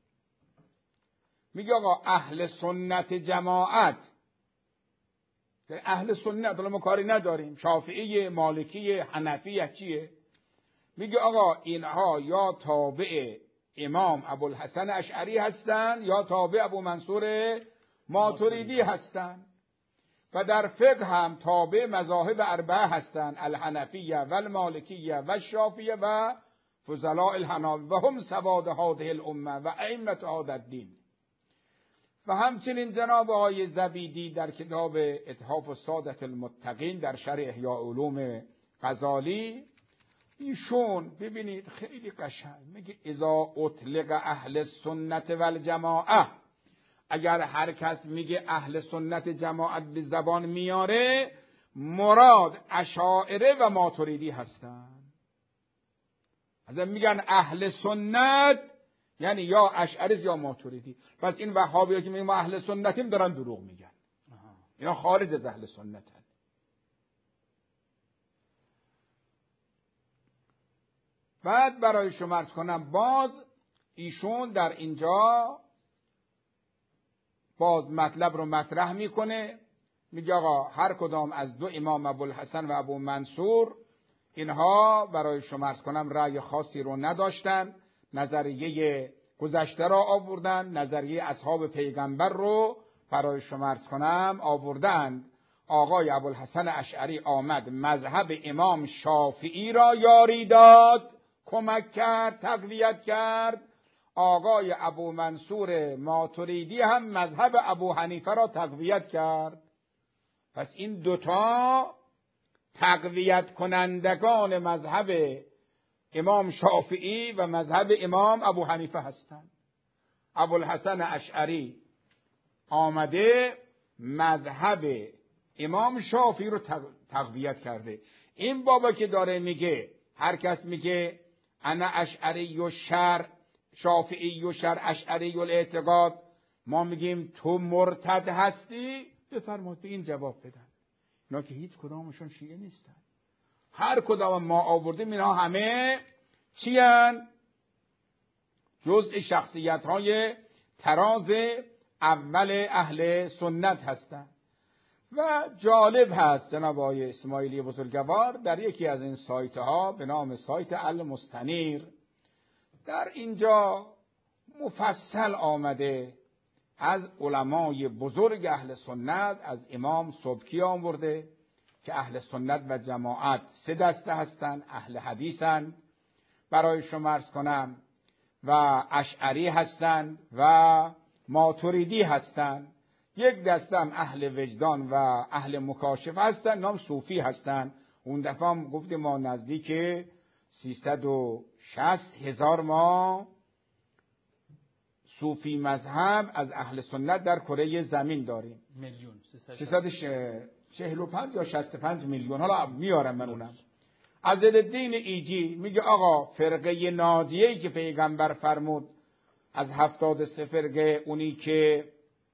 میگه آقا اهل سنت جماعت، اهل سنت حالا ما کاری نداریم، شافعی، مالکی، حنفی چیه؟ میگه آقا اینها یا تابع امام ابوالحسن اشعری هستند یا تابع ابو منصور ماتریدی هستند و در فقه هم تابع مذاهب اربعه هستند، الحنفیه و المالکیه و الشافعیه و فضلاء الحنابلة و هم سواد هذه الامه و ائمه هذا الدین. و همچنین جناب آقای زبیدی در کتاب اتحاف السادة المتقین در شرح احیاء علوم غزالی، ایشون ببینید خیلی قشنگ میگه اذا اطلق اهل السنت والجماعه، اگر هر کس میگه اهل سنت جماعت به زبان میاره مراد اشاعره و ماتریدی هستن. از میگن اهل سنت یعنی یا اشعری یا ماتریدی. پس این وهابی‌ها که میگن ما اهل سنتیم دارن دروغ میگن، اینا خارج از اهل سنتن. بعد برای شما عرض کنم باز ایشون در اینجا باز مطلب رو مطرح میکنه، میگه آقا هر کدام از دو امام ابوالحسن و ابو منصور اینها برای شما عرض کنم رأی خاصی رو نداشتن، نظریه گذشته را آوردن، نظریه اصحاب پیغمبر رو برای شما عرض کنم آوردند. آقای ابوالحسن اشعری آمد مذهب امام شافعی را یاری داد، کمک کرد، تقویت کرد. آقای ابو منصور ماتریدی هم مذهب ابو حنیفه را تقویت کرد. پس این دوتا تقویت کنندگان مذهب امام شافعی و مذهب امام ابو حنیفه هستند. ابوالحسن اشعری آمده مذهب امام شافعی رو تقویت کرده. این بابا که داره میگه هر کس میگه انا اشعری و شر شافعی و شر اشعری و الاعتقاد، ما میگیم تو مرتد هستی، بفرمایید به این جواب بدن. اینا که هیچ کدامشون شیعه نیستن، هر کدام ما آوردیم اینا همه چی هن؟ جزء شخصیت های تراز اول اهل سنت هستند. و جالب هست جناب آقای اسماعیلی بزرگوار در یکی از این سایت ها به نام سایت المستنیر در اینجا مفصل آمده از علمای بزرگ اهل سنت، از امام سبکی آورده که اهل سنت و جماعت سه دسته هستند، اهل حدیثند برای شما عرض کنم و اشعری هستند و ماتریدی هستند. یک دسته هم اهل وجدان و اهل مکاشفه هستند، نام صوفی هستند. اون دفعه هم گفتیم ما نزدیک سیصد و شصت هزار ما صوفی مذهب از اهل سنت در کره زمین داریم. میلیون سیصد و چهل و پنج یا شصت و پنج میلیون. حالا میارم من اونم. عزالدین ایجی میگه آقا فرقه ناجیه‌ای که پیغمبر فرمود از هفتاد سه فرقه اونی که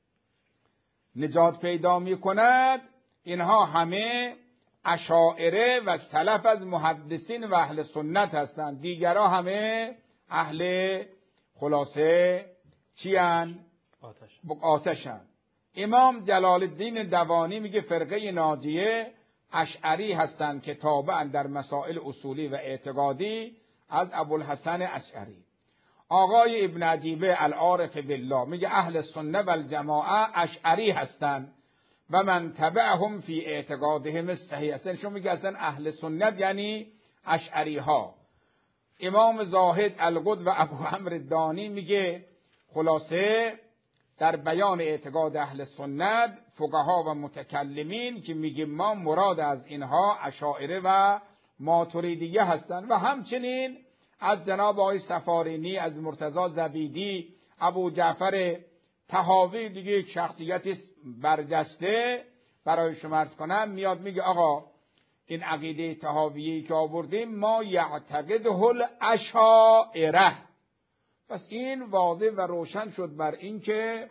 نجات پیدا میکند، اینها همه اشاعره و سلف از محدثین و اهل سنت هستند. دیگرها همه اهل خلاصه چی هن؟ آتش. آتش هن. امام جلال الدین دوانی میگه فرقه ناجیه اشعری هستند که تابعن در مسائل اصولی و اعتقادی از ابوالحسن اشعری. آقای ابن عجیبه العارف بالله میگه اهل سنت و الجماعه اشعری هستند و من تبعهم فی اعتقادهم الصحیح. اصلا شما میگه اصلا اهل سنت یعنی اشعری ها. امام زاهد القد و ابو عمرو دانی میگه خلاصه در بیان اعتقاد اهل سنت فقها و متکلمین که میگه ما مراد از اینها اشاعره و ماتریدیه هستند و همچنین از جناب آقای سفارینی، از مرتضی زبیدی، ابو جعفر طحاوی دیگه یک شخصیت برجسته برای شما عرض کنم میاد میگه آقا این عقیده طحاویی که آوردیم ما یعتقده الاشاعره. پس این واضح و روشن شد بر این که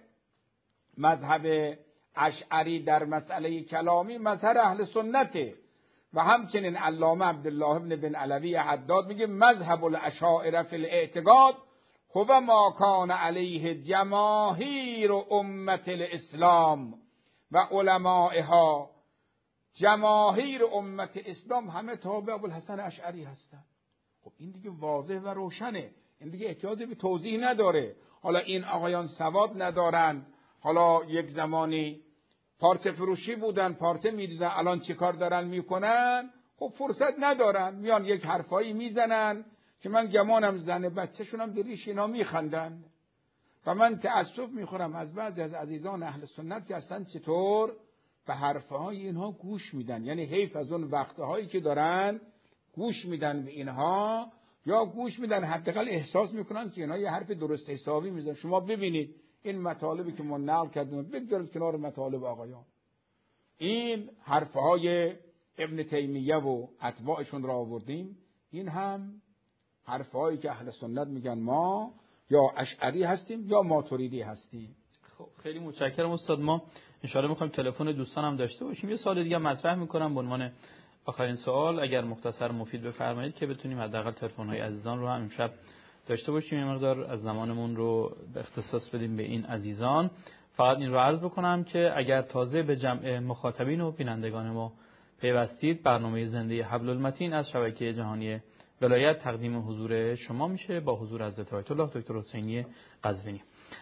مذهب اشعری در مسئله کلامی مذهب اهل سنته و همچنین علامه عبدالله بن بن علوی حداد میگه مذهب الاشاعره فی الاعتقاد هو ما کان علیه جماهیر امت الاسلام و علمائها. جماهیر امت اسلام همه تابع ابوالحسن اشعری هستند. خب این دیگه واضح و روشنه، این دیگه احتیاجی به توضیح نداره. حالا این آقایان سواد ندارند، حالا یک زمانی پارچه فروشی بودن، پارچه میدیدن، الان چه کار دارن میکنن؟ خب فرصت ندارن، میان یک حرفایی میزنن که من گمانم زن بچه‌شون هم دریش اینا میخندن و من تأسف میخورم از بعضی از عزیزان اهل سنت که اصلا چطور به حرفهای اینها گوش میدن. یعنی حیف از اون وقتهایی که دارن گوش میدن به اینها، یا گوش میدن حداقل احساس میکنن که اینها یه حرف درست حسابی میزنن. شما ببینید این مطالبی که ما نقل کردیم بگذارید کنار مطالب آقایان. این حرفهای ابن تیمیه و اتباعشون را آوردیم، این هم حرفهایی که اهل سنت میگن ما یا اشعری هستیم یا ماتریدی هستیم. خب خیلی متشکرم استاد. ما ان شاءالله میخوایم تلفن دوستان هم داشته باشیم. یه سوال دیگه مطرح میکنم به عنوان آخرین سوال، اگر مختصر مفید بفرمایید که بتونیم حداقل تلفن‌های عزیزان رو هم امشب داشته باشیم. یه مقدار از زمانمون رو به اختصاص بدیم به این عزیزان. فقط این رو عرض بکنم که اگر تازه به جمع مخاطبین و بینندگان ما پیوستید، برنامه زنده حبل المتین از شبکه جهانی ولایت تقدیم حضور شما میشه با حضور حضرت آیت الله دکتر حسینی قزوینی.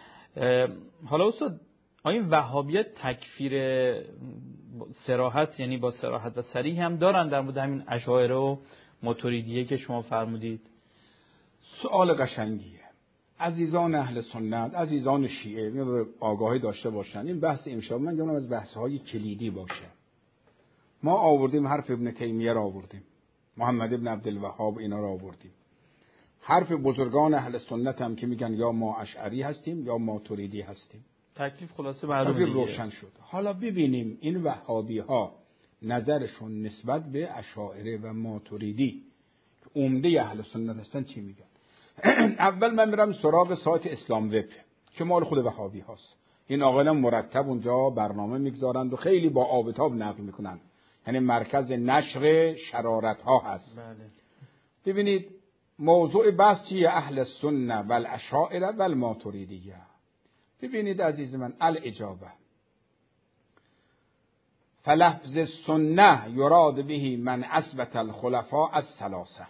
حالا استاد، آیا وهابیت تکفیر صراحت، یعنی با صراحت و صریح هم دارن در مورد همین اشاعره و ماتریدیه که شما فرمودید؟ سوال قشنگیه. عزیزان اهل سنت، عزیزان شیعه می آگاهی داشته باشن. این بحث امشب من میگم از بحث‌های کلیدی باشه. ما آوردیم حرف ابن تیمیه را آوردیم، محمد ابن عبدالوهاب اینا را آوردیم. حرف بزرگان اهل سنت هم که میگن یا ما اشعری هستیم یا ماتریدی هستیم. تکلیف خلاصه معلومه دیگه. روشن شد. حالا ببینیم این وهابی ها نظرشون نسبت به اشاعره و ماتریدی که عمده اهل سنت هستن چی میگن. اول من میرم سراغ سایت اسلام وب که مال خود وهابی هاست. این آقایان مرتب اونجا برنامه میگذارند و خیلی با آب و تاب نقل میکنن، یعنی مرکز نشر شرارت ها هست. بله. ببینید موضوع بحث چیه؟ اهل سنت و الاشاعره و الماتریدیه. ببینید عزیز من، الاجابه فلفظ سنه یراد به من اثبت الخلفاء الثلاثه.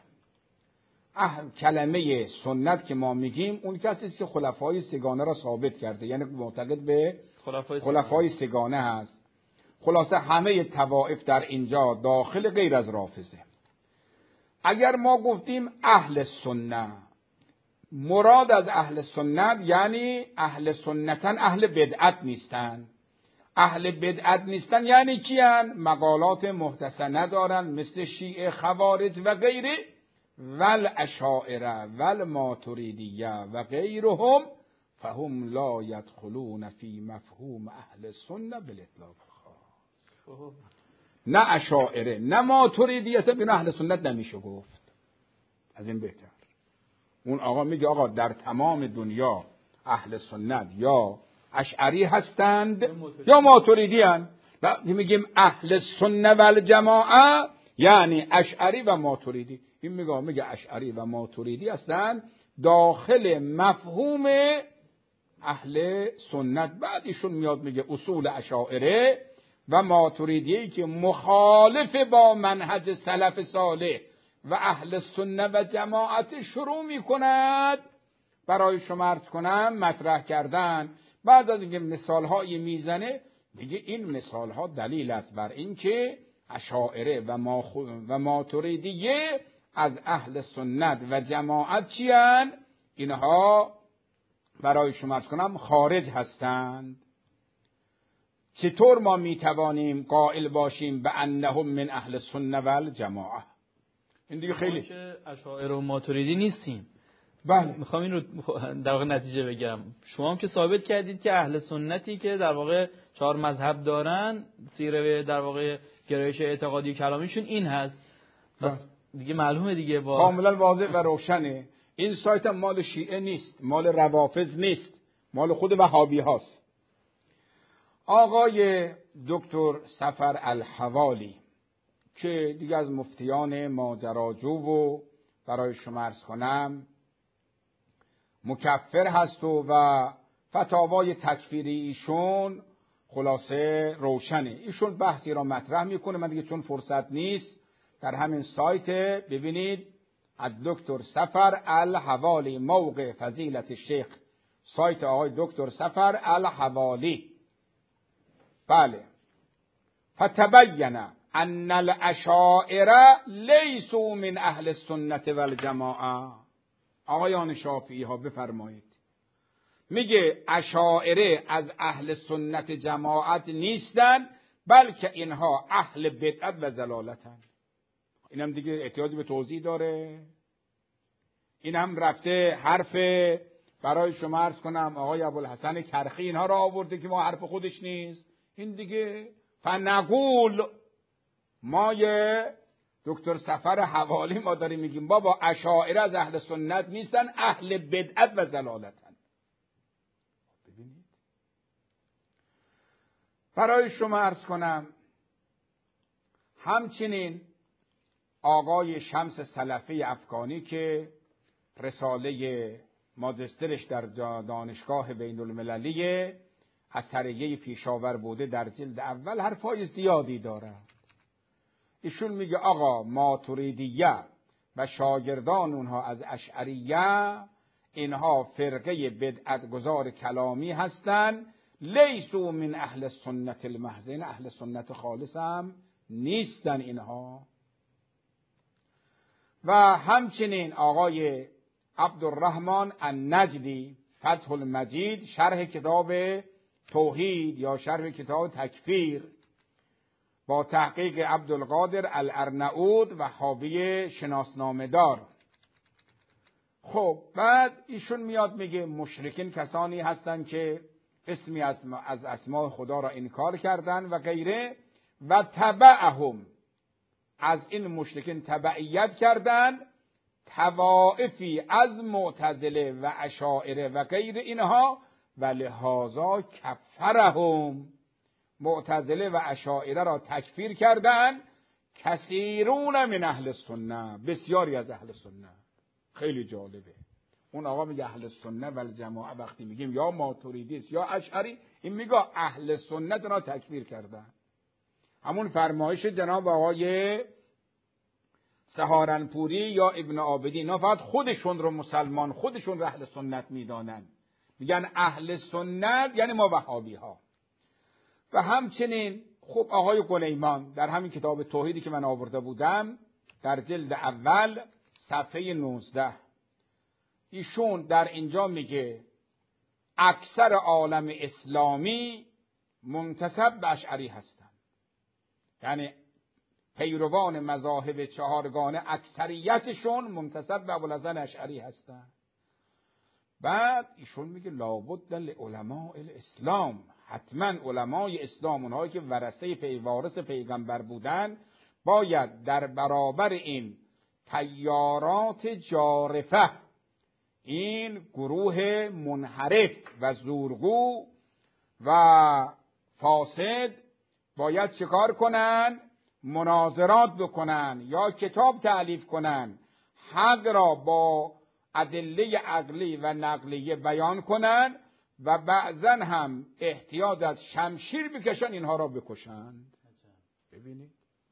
کلمه سنت که ما میگیم اون کسی است که خلفای سگانه را ثابت کرده، یعنی معتقد به خلفای, خلفای سگانه هست. خلاصه همه طوائف در اینجا داخل غیر از رافضه. اگر ما گفتیم اهل سنت، مراد از اهل سنت یعنی اهل سنتن اهل بدعت نیستن. اهل بدعت نیستن یعنی کیان؟ مقالات محدثه ندارن مثل شیعه، خوارج و غیره، ول اشاعره ول ماتریدیه و غیرهم فهم لا يدخلون فی مفهوم اهل سنت بالاطلاق الخاص. نه اشاعره نه ماتریدیه اصلا به اهل سنت نمیشه گفت. از این بهتر اون آقا میگه آقا در تمام دنیا اهل سنت یا اشعری هستند یا ماتریدی هستند. میگیم اهل سنت و الجماعه یعنی اشعری و ماتریدی. این میگه میگه اشعری و ماتریدی هستند داخل مفهوم اهل سنت. بعد ایشون میاد میگه اصول اشاعره و ماتریدیه که مخالف با منهج سلف صالح و اهل سنت و جماعت شروع میکند برای شما عرض کنم مطرح کردن. بعد از اینکه مثالهایی میزنه میگه این مثالها دلیل است بر این که اشاعره و ما و ماتریدیه از اهل سنت و جماعت چیان؟ اینها برای شما عرض کنم خارج هستند. چطور ما میتوانیم قائل باشیم به انهم من اهل سنت و الجماعه؟ این دیگه خیلی که اشاعره و ماتریدی نیستیم. بله میخوام این رو در واقع نتیجه بگم. شما هم که ثابت کردید که اهل سنتی که در واقع چهار مذهب دارن، سیره در واقع گرایش اعتقادی و کلامیشون این هست. بس دیگه معلومه دیگه، با کاملا واضح و روشنه. این سایت هم مال شیعه نیست، مال روافض نیست، مال خود وهابی هاست. آقای دکتر سفر الحوالی که دیگه از مفتیان ماجراجو و برای شما عرض کنم مکفر هست و, و فتاوای تکفیری ایشون خلاصه روشنه. ایشون بحثی را مطرح میکنه. من دیگه چون فرصت نیست در همین سایت ببینید الدکتر سفر الحوالی موقع فضیلت الشیخ، سایت آقای دکتر سفر الحوالی. بله فتبین ان الاشاعره لیسوا من اهل السنت والجماعه. آقایان شافعی ها بفرمایید، میگه اشاعره از اهل سنت جماعت نیستن، بلکه اینها اهل بدعت و ضلالتن. اینم دیگه احتیاج به توضیح داره؟ این هم رفته حرف برای شما عرض کنم آقای ابوالحسن کرخی اینها را آورده که ما حرف خودش نیست. این دیگه فنقول ما یه دکتر سفر حوالی ما داریم میگیم بابا اشاعره از اهل سنت نیستن، اهل بدعت و ضلالتن. ببینید برای شما عرض کنم همچنین آقای شمس سلفی افغانی که رساله ماجسترش در دانشگاه بین المللی اثریه پیشاور بوده در جلد اول حرفای زیادی داره. ایشون میگه آقا ماتریدیه و شاگردان اونها از اشعریه اینها فرقه بدعت گذار کلامی هستن، لیسوا من اهل سنت المحض، این اهل سنت خالص هم نیستن اینها. و همچنین آقای عبدالرحمن النجدی فتح المجید شرح کتاب توحید یا شرح کتاب تکفیر با تحقیق عبدالقادر الارناؤوط و حاوی شناسنامه دار. خب بعد ایشون میاد میگه مشرکین کسانی هستن که اسمی از, از اسماء خدا را انکار کردن و غیره، و تبعهم از این مشرکین تبعیت کردن طوائفی از معتزله و اشاعره و غیر اینها، و لهذا کفرهم معتزله و اشاعره را تکفیر کردن کثیرون من اهل سنت، بسیاری از اهل سنت. خیلی جالبه. اون آقا میگه اهل سنت و الجماعه، وقتی میگیم یا ماتریدی است یا اشعری، این میگه اهل سنت را تکفیر کردن. همون فرمایش جناب آقای سهارنپوری یا ابن عابدی، اینا فقط خودشون رو مسلمان، خودشون رو اهل سنت میدانن، میگن اهل سنت یعنی ما وهابی ها. و همچنین خب آقای قلیمان در همین کتاب توحیدی که من آورده بودم در جلد اول صفحه نوزده ایشون در اینجا میگه اکثر عالم اسلامی منتسب به اشعری هستن، یعنی پیروان مذاهب چهارگانه اکثریتشون منتسب به ابوالحسن اشعری هستن. بعد ایشون میگه لابد لعلماء الاسلام، حتما علمای اسلام، اونهایی که ورثه پیوارث پیغمبر بودن، باید در برابر این تیارات جارفه، این گروه منحرف و زورگو و فاسد، باید چیکار کنن؟ مناظرات بکنن یا کتاب تألیف کنن، حق را با ادله عقلی و نقلیه بیان کنن و بعضا هم احتیاج از شمشیر بکشن اینها را بکشند. ببینید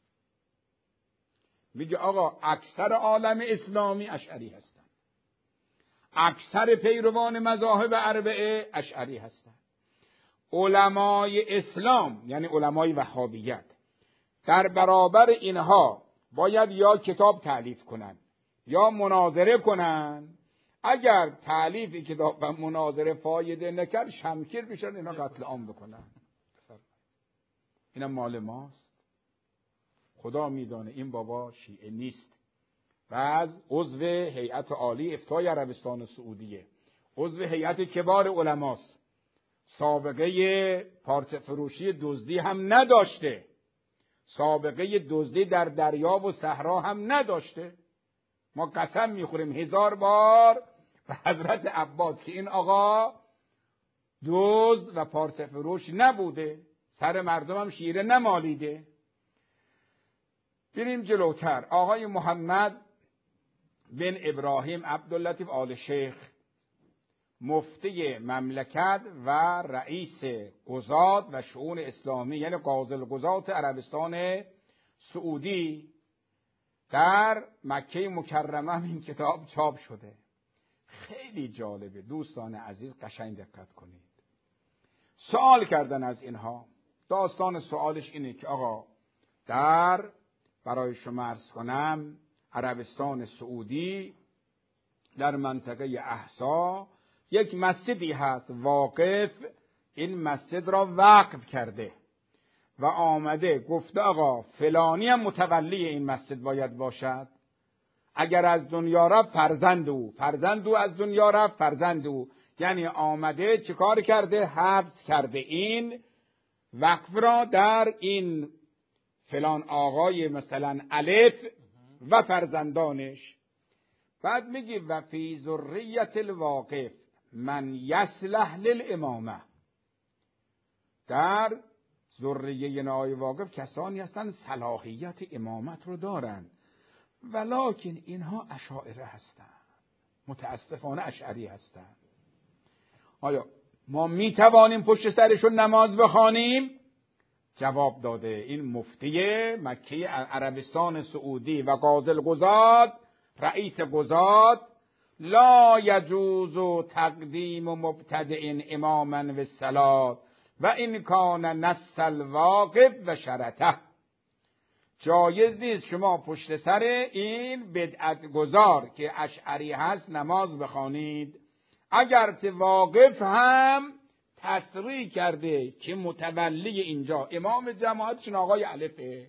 میگه آقا اکثر عالم اسلامی اشعری هستند، اکثر پیروان مذاهب اربعه اشعری هستند. علمای اسلام یعنی علمای وهابیت در برابر اینها باید یا کتاب تألیف کنند یا مناظره کنند. اگر تألیف کتاب و مناظره فایده نکرد شمشیر بشن اینا قتل عام بکنن. اینا مال ماست. خدا میدانه این بابا شیعه نیست و از عضو هیئت عالی افتای عربستان سعودیه، عضو هیئت کبار علماست، سابقه پارچه فروشی دزدی هم نداشته، سابقه دزدی در دریا و صحرا هم نداشته. ما قسم میخوریم هزار بار به حضرت عباس که این آقا دزد و پارچه فروش نبوده، سر مردم هم شیره نمالیده. بریم جلوتر. آقای محمد بن ابراهیم عبداللطیف آل شیخ مفتی مملکت و رئیس قضات و شؤون اسلامی یعنی قاضی القضات عربستان سعودی در مکه مکرمه این کتاب چاپ شده. خیلی جالبه دوستان عزیز، قشنگ دقت کنید. سوال کردن از اینها. داستان سوالش اینه که آقا در برای شما عرض کنم عربستان سعودی در منطقه احسا یک مسجدی هست، واقف این مسجد را وقف کرده و آمده گفته آقا فلانی هم متولی این مسجد باید باشد. اگر از دنیا رفت فرزند او، فرزند او از دنیا رفت فرزند او. یعنی آمده چه کار کرده؟ حبس کرده این وقف را در این فلان آقای مثلا الف و فرزندانش. بعد میگی و فی ذریت الواقف من یصلح للامامه، در ذریه نای واقف کسانی هستند صلاحیت امامت رو دارن، ولکن اینها اشاعره هستند، متاسفانه اشعری هستند. آیا ما می توانیم پشت سرشون نماز بخوانیم؟ جواب داده این مفتی مکه عربستان سعودی و قاضی القضات رئیس قضات لا یجوز تقدیم مبتدع اماما و الصلاة و این کان نص الواقف و شرطه. جایز نیست شما پشت سر این بدعت گذار که اشعری هست نماز بخوانید، اگر که واقف هم تصریح کرده که متولی اینجا امام جماعتشون آقای الفه.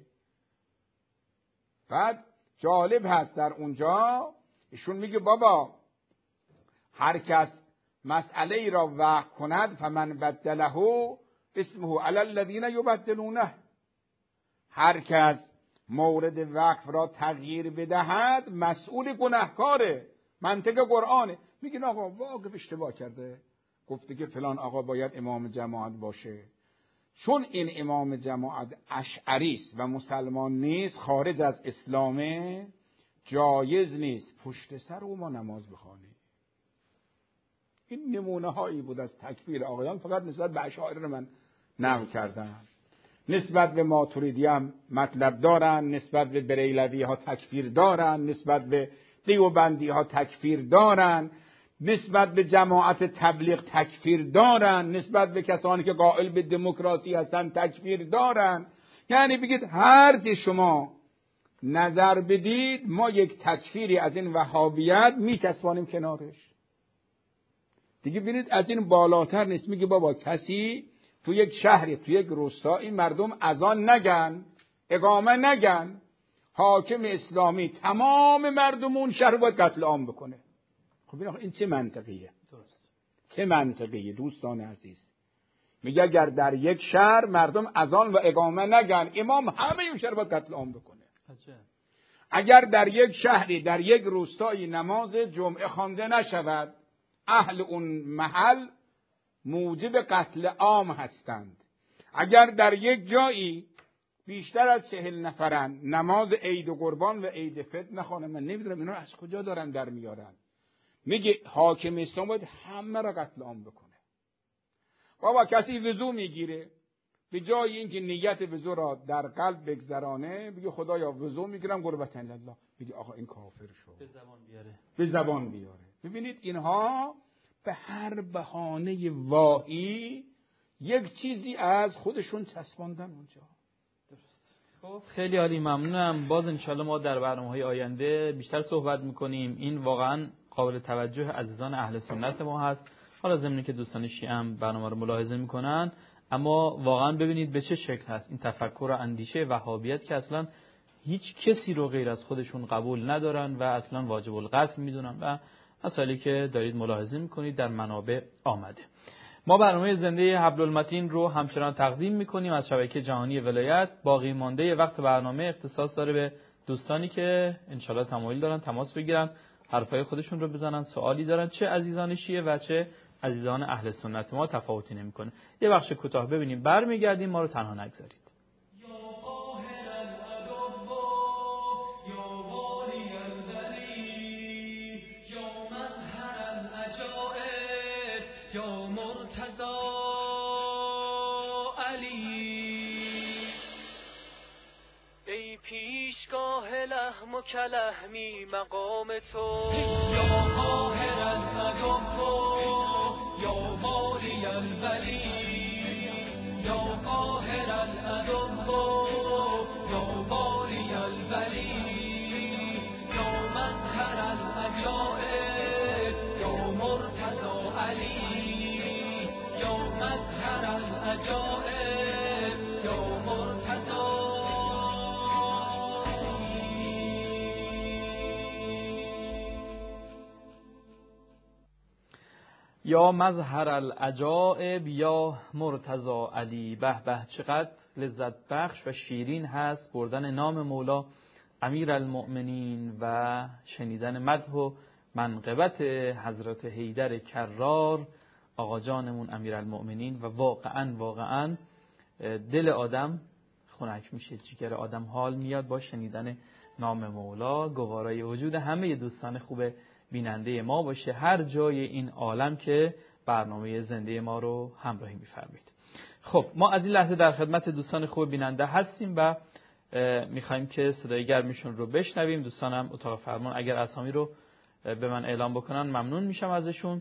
بعد جالب هست در اونجا ایشون میگه بابا هر کس مسئله ای را وقف کند فمن بدله اسمه علی الذین یبدلونه، هر کس مورد وقف را تغییر بدهد مسئول گناهکاره. منطق قرآنه. میگن آقا واقف اشتباه کرده، گفته که فلان آقا باید امام جماعت باشه، چون این امام جماعت اشعری است و مسلمان نیست، خارج از اسلامه، جایز نیست پشت سر او ما نماز بخوانیم. این نمونه هایی بود از تکفیر آقایان، فقط نسبت به اشاعره من نقل کردم. نسبت به ماتوریدی هم مطلب دارن، نسبت به بریلوی ها تکفیر دارن، نسبت به دیوبندی ها تکفیر دارن، نسبت به جماعت تبلیغ تکفیر دارن، نسبت به کسانی که قائل به دموکراسی هستن تکفیر دارن. یعنی بگید هر چی شما نظر بدید ما یک تکفیری از این وهابیت میچسبانیم کنارش. دیگه ببینید از این بالاتر نیست. میگه بابا کسی تو یک شهری تو یک روستایی مردم اذان نگن، اقامه نگن، حاکم اسلامی تمام مردم اون شهر باید قتل عام بکنه. خب این چه منطقیه؟ درست. چه منطقیه دوستان عزیز؟ میگه اگر در یک شهر مردم اذان و اقامه نگن، امام همه اون شهر باید قتل عام بکنه. عجب. اگر در یک شهری در یک روستایی نماز جمعه خوانده نشود، اهل اون محل موجب قتل عام هستند. اگر در یک جایی بیشتر از چهل نفرن نماز عید و قربان و عید فطر نخوانن، من نمیدونم اینا از کجا دارن در میارن. میگه حاکم اسلام باید همه را قتل عام بکنه. بابا کسی وضو میگیره، به جای اینکه نیت وضو را در قلب بگذرانه بگه خدایا وضو میگیرم قربت الله، بگه آقا این کافر شد، به زبان بیاره به زبان بیاره. ببینید اینها به هر بهانه واهی یک چیزی از خودشون چسباندن اونجا. درست. خب خیلی عالی، ممنونم. باز انشالله ما در برنامه‌های آینده بیشتر صحبت میکنیم. این واقعا قابل توجه عزیزان اهل سنت ما هست. حالا ضمن که دوستان شیعه هم برنامه رو ملاحظه میکنن، اما واقعا ببینید به چه شکل هست این تفکر و اندیشه وهابیت که اصلا هیچ کسی رو غیر از خودشون قبول ندارن و اصلا واجب القتل میدونن و مسائلی که دارید ملاحظه میکنید در منابع آمده. ما برنامه زنده حبل المتین رو همچنان تقدیم میکنیم از شبکه جهانی ولایت. باقی مانده وقت برنامه اختصاص داره به دوستانی که انشالله تمایل دارن تماس بگیرن، حرفای خودشون رو بزنن، سوالی دارن، چه عزیزان شیعه و چه عزیزان اهل سنت. ما تفاوتی نمیکنه. یه بخش کوتاه ببینیم برمیگردیم، ما رو تنها نگذارید. پیشگاه لحم و کلحمی مقام تو، یا قاهر العدو یا والی الولی، یا قاهر العدو یا والی الولی، یا مظهر العجائب یا مرتضی علی، یا مظهر العجائب یا مرتضی. یا مظهر العجائب یا مرتضی علی. به به، چقدر لذت بخش و شیرین هست بردن نام مولا امیر المؤمنین و شنیدن مدح و منقبت حضرت حیدر کرار آقا جانمون امیر المؤمنین، و واقعا واقعا دل آدم خنک میشه، جگر آدم حال میاد با شنیدن نام مولا. گوارای وجود همه دوستان خوب بیننده ما باشه هر جای این عالم که برنامه زنده ما رو همراهی می‌فرمایید. خب ما از این لحظه در خدمت دوستان خوب بیننده هستیم و می‌خوایم که صدای گرمشون رو بشنویم. دوستانم اتاق فرمان اگر اسامی رو به من اعلام بکنن ممنون میشم ازشون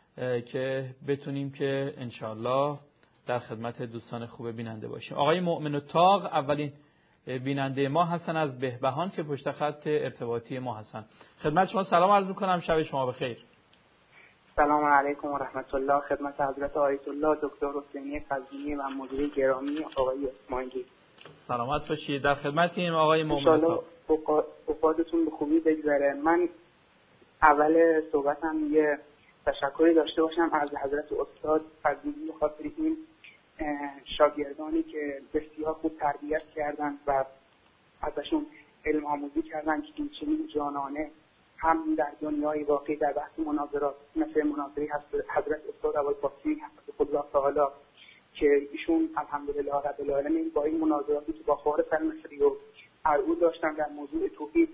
که بتونیم که انشالله در خدمت دوستان خوب بیننده باشیم. آقای مؤمن الطاق اولین بیننده ما هستن از بهبهان که پشت خط ارتباطی ما هستن. خدمت شما سلام عرض می‌کنم، شب شما بخیر. سلام علیکم و رحمت الله. خدمت حضرت آیت الله دکتر حسینی فضلی و مدیر گرامی آقای اسماعیلی. سلامت باشید. در خدمتیم آقای مؤمن الطاق. اوقاتتون به خوبی بگذره. من اول صحبتم یه تشکری داشته باشم از حضرت استاد فضلی خاطر این شاگردانی که بسیار خوب تربیت کردن و ازشون علم آموزی کردن که این چنین جانانه هم در دنیای واقعی در بحث مناظرات مثل مناظری حضرت استاد ابوالفضل حفظه الله تعالی که ایشون الحمدلله رب العالمین با این مناظراتی که با فارس المصری و ارعود داشتن در موضوع توحید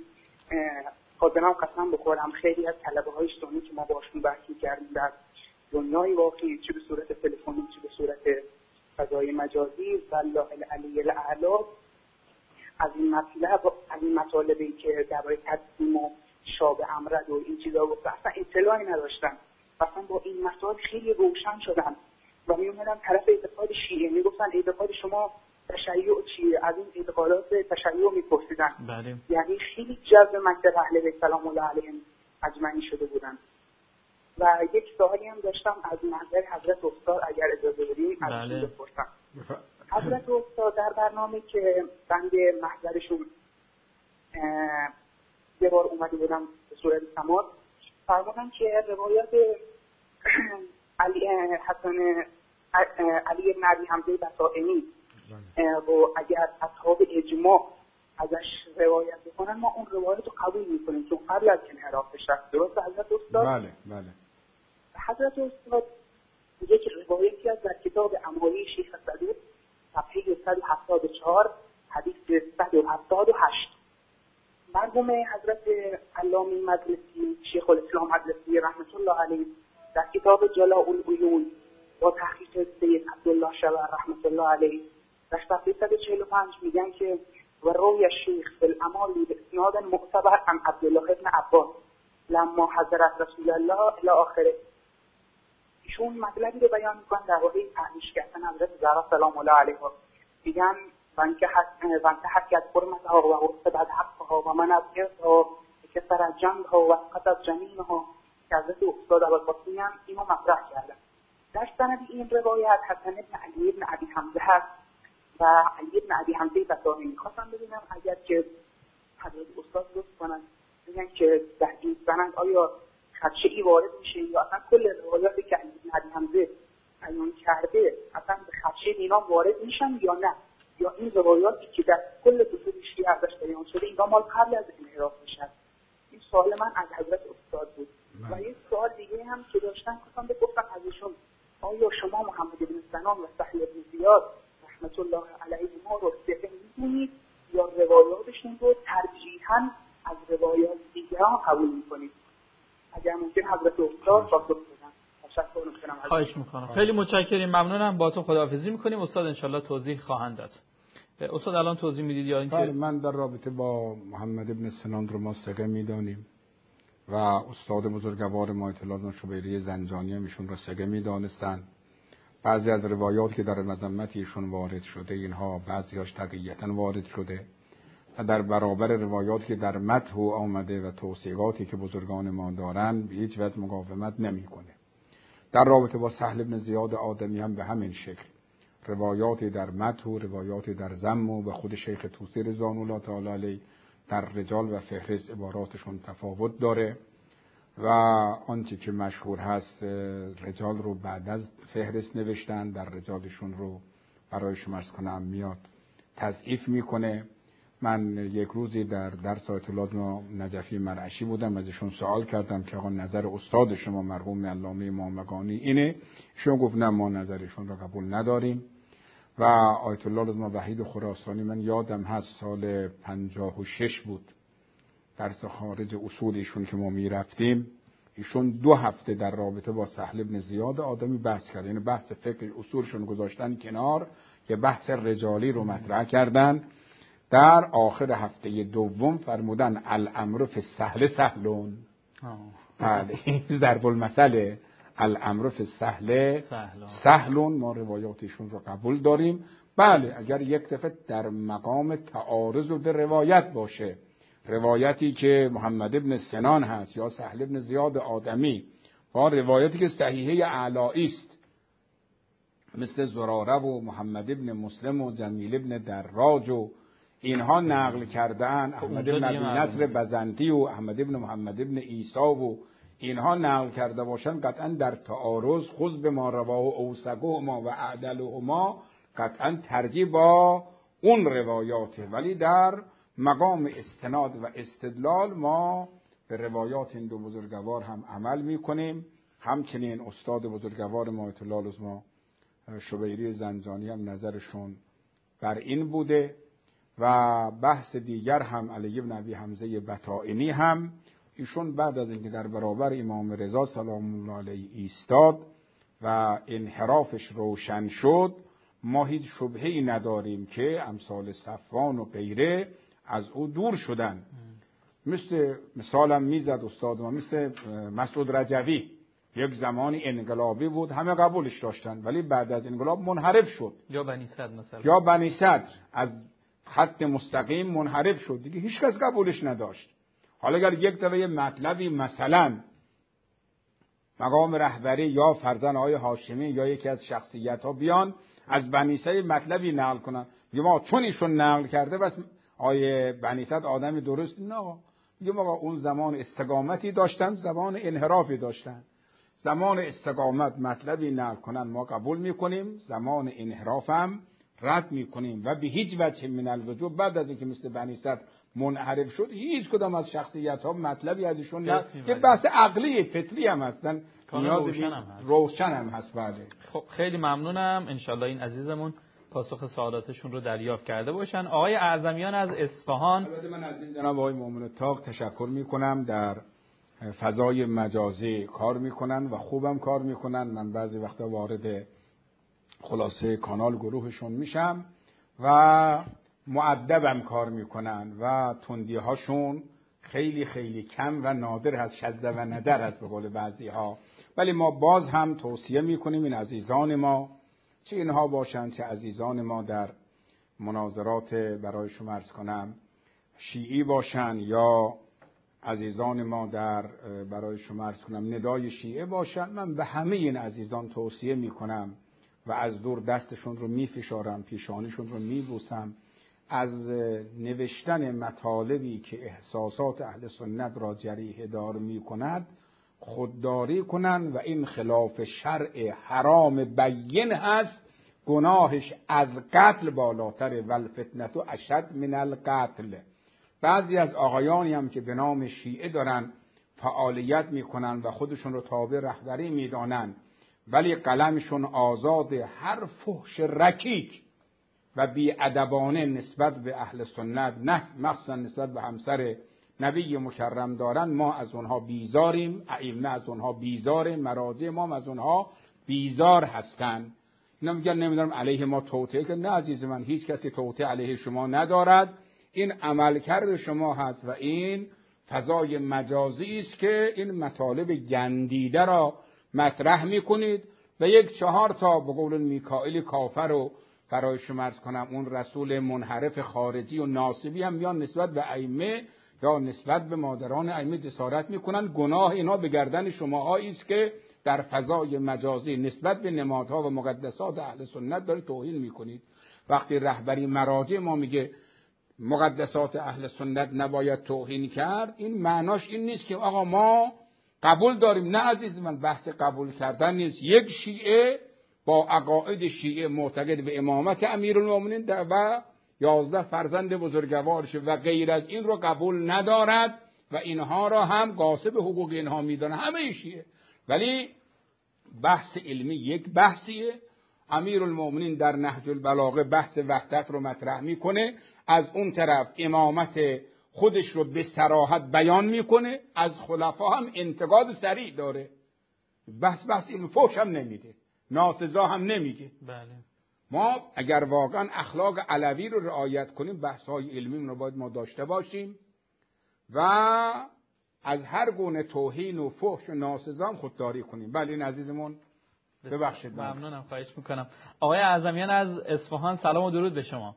خودم قسم بخورم خیلی از طلبه‌های سنی که ما باشون بحث کردیم در دنیای واقعی چه به صورت تلفنی چه به صورت فضای مجازی و الله العلی الاعلی از این مطلب از این مطالبی که درباره تقسیم و شاب امرد و این چیزا گفت اصلا اطلاعی نداشتن، اصلا با این مسائل خیلی روشن شدن و می اومدن طرف اعتقاد شیعه میگفتن اعتقاد شما تشیع چیه، از این اعتقادات تشیع میپرسیدن. بله. یعنی خیلی جذب مکتب اهل بیت سلام الله علیهم اجمعین شده بودن. و یک سوالی هم داشتم از محضر حضرت استاد اگر اجازه بدین از این بپرسم. حضرت استاد در برنامه که بند محضرشون یه بار اومده بودم به صورت سماع فرمودن که روایات علی حسن علی بن ابی حمزه بصائمی و اگر اصحاب اجماع ازش روایت بکنن ما اون روایت رو قبول میکنیم چون قبل از انحراف شخص. درست حضرت استاد؟ بله بله. حضرت استاد یک روایتی از در کتاب امالی شیخ صدوق صفحه صد و هفتاد و چهار حدیث صد و هفتاد و هشت مرحوم حضرت علامه مجلسی شیخ الاسلام مجلسی رحمت الله علیه در کتاب جلاء العیون با تحقیق سید عبدالله شبر رحمت الله علیه در صفحه صد و چهل و پنج میگن که و روی الشیخ فی الامال باسناد معتبر عن عبدالله ابن عباس لما حضرت رسول الله الی آخره. ایشون مطلبی رو بیان میکنن در واقع تحریش کردن حضرت زهرا سلام الله علیها. میگن من که وانت حکیت حرمتها و اعتبد حقها و من از ارثها که سر جنبها و اسقط از جنینها که حضرت استاد ابوالقاسمی هم اینو مطرح کردن. در سند این روایت حسن ابن علی ابن ابی حمزه هست و علی ابن ابی حمزه بطامی. میخواستم ببینم اگر که حضرت استاد لطف کنن بگن که در این سند آیا خدشه‌ای وارد میشه یا اصلا کل روایاتی که علی ابن ابی حمزه بیان کرده اصلا به خدشه اینا وارد میشن یا نه، یا این روایاتی که در کل کتب شیعه ازش بیان شده اینا مال قبل از انحراف میشن. این سوال من از حضرت استاد بود. و یک سوال دیگه هم که داشتن گفتم بگفتم ازشون آیا شما محمد بن سنان و سهل بن زیاد رحمت الله علیهما رو ثقه می‌دونید یا روایاتشون رو ترجیحاً از روایات دیگران قبول می‌کنید؟ اگر ممکن حضرت استاد پاسخ بدن. تشکر می‌کنم. خواهش می‌کنم. خیلی متشکریم، ممنونم. با تو خداحافظی می‌کنیم. استاد انشالله توضیح خواهند داد. استاد الان توضیح میدید یا اینکه بله، من در رابطه با محمد ابن سنان رو ما ثقه می‌دانیم و استاد بزرگوار ما اطلاعات شبیری زنجانی هم ایشون را ثقه می‌دانستند. بعضی از روایات که در مذمت ایشون وارد شده اینها بعضی‌هاش تقیّتاً وارد شده و در برابر روایات که در متن آمده و توصیقاتی که بزرگان ما دارند به هیچ وجه مقاومت نمی‌کنه. در رابطه با سهل بن زیاد آدمی هم به همین شکل روایاتی در متن و روایاتی در ذم و خود شیخ طوسی رضوان الله تعالی علیه در رجال و فهرست عباراتشون تفاوت داره و آنچه که مشهور هست رجال رو بعد از فهرست نوشتن، در رجالشون رو برای شما عرض کنم میاد تضعیف میکنه. من یک روزی در درس آیت الله نجفی مرعشی بودم، ازشون سوال کردم که آقا نظر استاد شما مرحوم علامه امامگانی اینه؟ شما گفت نه ما نظرشون رو قبول نداریم. و آیت الله وحید خراسانی من یادم هست سال پنجاه و شش بود درس خارج اصولشون که ما میرفتیم، ایشون دو هفته در رابطه با سهل بن زیاد آدمی بحث کرد، یعنی بحث فقه اصولشون گذاشتن کنار که بحث رجالی رو مطرح کردن. در آخر هفته دوم فرمودن الامر فی السهل سهلون. بله این ضرب المثل الامر فی السهل سهلون. ما روایاتشون رو قبول داریم. بله اگر یک دفعه در مقام تعارض و به روایت باشه، روایتی که محمد ابن سنان هست یا سهل ابن زیاد آدمی با روایتی که صحیحه اعلایی است مثل زراره و محمد ابن مسلم و جمیل ابن دراج و اینها نقل کردن، احمد ابن ابی نصر بزنتی و احمد ابن محمد ابن عیسی و اینها نقل کرده باشن، قطعا در تعارض خذ به ما رواه اوثقهما و اعدلهما قطعا ترجیح با اون روایاته. ولی در مقام استناد و استدلال ما به روایات این دو بزرگوار هم عمل میکنیم. همچنین استاد بزرگوار ما اطلاع العظما شبیری زنجانی هم نظرشون بر این بوده. و بحث دیگر هم علی بن ابی حمزه بطائنی هم ایشون بعد از اینکه در برابر امام رضا سلام الله علیه ایستاد و انحرافش روشن شد، ما هیچ شبهه‌ای نداریم که امثال صفوان و غیره از او دور شدن. مثل مثالم میزد استاد ما مثل مسعود رجوی، یک زمانی انقلابی بود همه قبولش داشتن ولی بعد از انقلاب منحرف شد. یا بنی صدر مثلا، یا بنی صدر از خط مستقیم منحرف شد دیگه هیچ کس قبولش نداشت. حالا اگر یک دفعه مطلبی مثلا مقام رهبری یا فرزند آقای هاشمی یا یکی از شخصیت ها بیان از بنی صدر مطلبی نقل کنن، میگم آقا چون ایشون نقل کرده بس آقای بنی صدر آدمی درست نه، میگم آقا اون زمان استقامتی داشتن، زمان انحرافی داشتن. زمان استقامت مطلبی نقل کنن ما قبول میکنیم، زمان انحراف هم رد میکنیم و به هیچ وجه من الوجوه بعد از اینکه مثل بنی صدر منحرف شد هیچ کدام از شخصیت ها مطلبی ازشون نه، که بحث عقلی فطری هم هستن، نیاز روشن هم هست. بله خب خیلی ممنونم، انشالله این عزیزمون پاسخ سوالاتشون رو دریافت کرده باشن. آقای اعظمیان از اصفهان. البته من از این جناب آقای مومن طاق تشکر میکنم، در فضای مجازی کار میکنن و خوبم کار میکنن. من بعضی وقتا وارد خلاصه کانال گروهشون میشم و مؤدبم کار میکنن و تندی هاشون خیلی خیلی کم و نادر هست، شذ و ندر هست به قول بعضی ها. ولی ما باز هم توصیه میکنیم این عزیزان ما، چه اینها باشند چه عزیزان ما در مناظرات برای شما عرض کنم شیعی باشند یا عزیزان ما در برای شما عرض کنم ندای شیعه باشند، من به همه این عزیزان توصیه میکنم و از دور دستشون رو میفشارم، پیشانیشون رو میبوسم، از نوشتن مطالبی که احساسات اهل سنت را جریحه دار میکند خودداری کنند و این خلاف شرع حرام بین هست، گناهش از قتل بالاتره، والفتنة اشد من القتل. بعضی از آقایانی هم که به نام شیعه دارن فعالیت میکنن و خودشون رو تابع رهبری میدانن ولی قلمشون آزاد، هر فحش رکیک و بی‌ادبانه نسبت به اهل سنت نه مخصوصا نسبت به همسر نبی مکرم دارن، ما از اونها بیزاریم، ائمه از اونها بیزاره، مراجع ما از اونها بیزار هستن. اینا میگن نمیدونم علیه ما توطئه که نه عزیز من، هیچ کسی توطئه علیه شما ندارد، این عملکرد شما هست و این فضای مجازی است که این مطالب گندیده را مطرح میکنید و یک چهار تا به قول میکائیل کافر رو برای شما عرض کنم اون رسول منحرف خارجی و ناصبی هم میان نسبت به ائمه یا نسبت به مادران ائمه جسارت میکنن. گناه اینا به گردن شماهایی است که در فضای مجازی نسبت به نمادها و مقدسات اهل سنت داره توهین میکنید. وقتی رهبری مراجع ما میگه مقدسات اهل سنت نباید توهین کرد، این معناش این نیست که آقا ما قبول داریم. نه عزیز من، بحث قبول کردن نیست. یک شیعه با عقاید شیعه معتقد به امامت امیرالمومنین و یازده فرزند بزرگوارش و غیر از این رو قبول ندارد و اینها را هم غاصب حقوق اینها میدانه، همه شیعه. ولی بحث علمی یک بحثیه. امیرالمومنین در نهج البلاغه بحث وحدت رو مطرح میکنه، از اون طرف امامت خودش رو به صراحت بیان میکنه، از خلفا هم انتقاد صریح داره. بحث بحث علم فحش هم نمیده، ناسزا هم نمیگه. بله. ما اگر واقعا اخلاق علوی رو رعایت کنیم بحث های علمی رو باید ما داشته باشیم و از هر گونه توهین و فحش و ناسزا هم خودداری کنیم. بله این عزیزمون ببخشید. ممنونم، خواهش میکنم. آقای اعظمیان از اصفهان، سلام و درود به شما.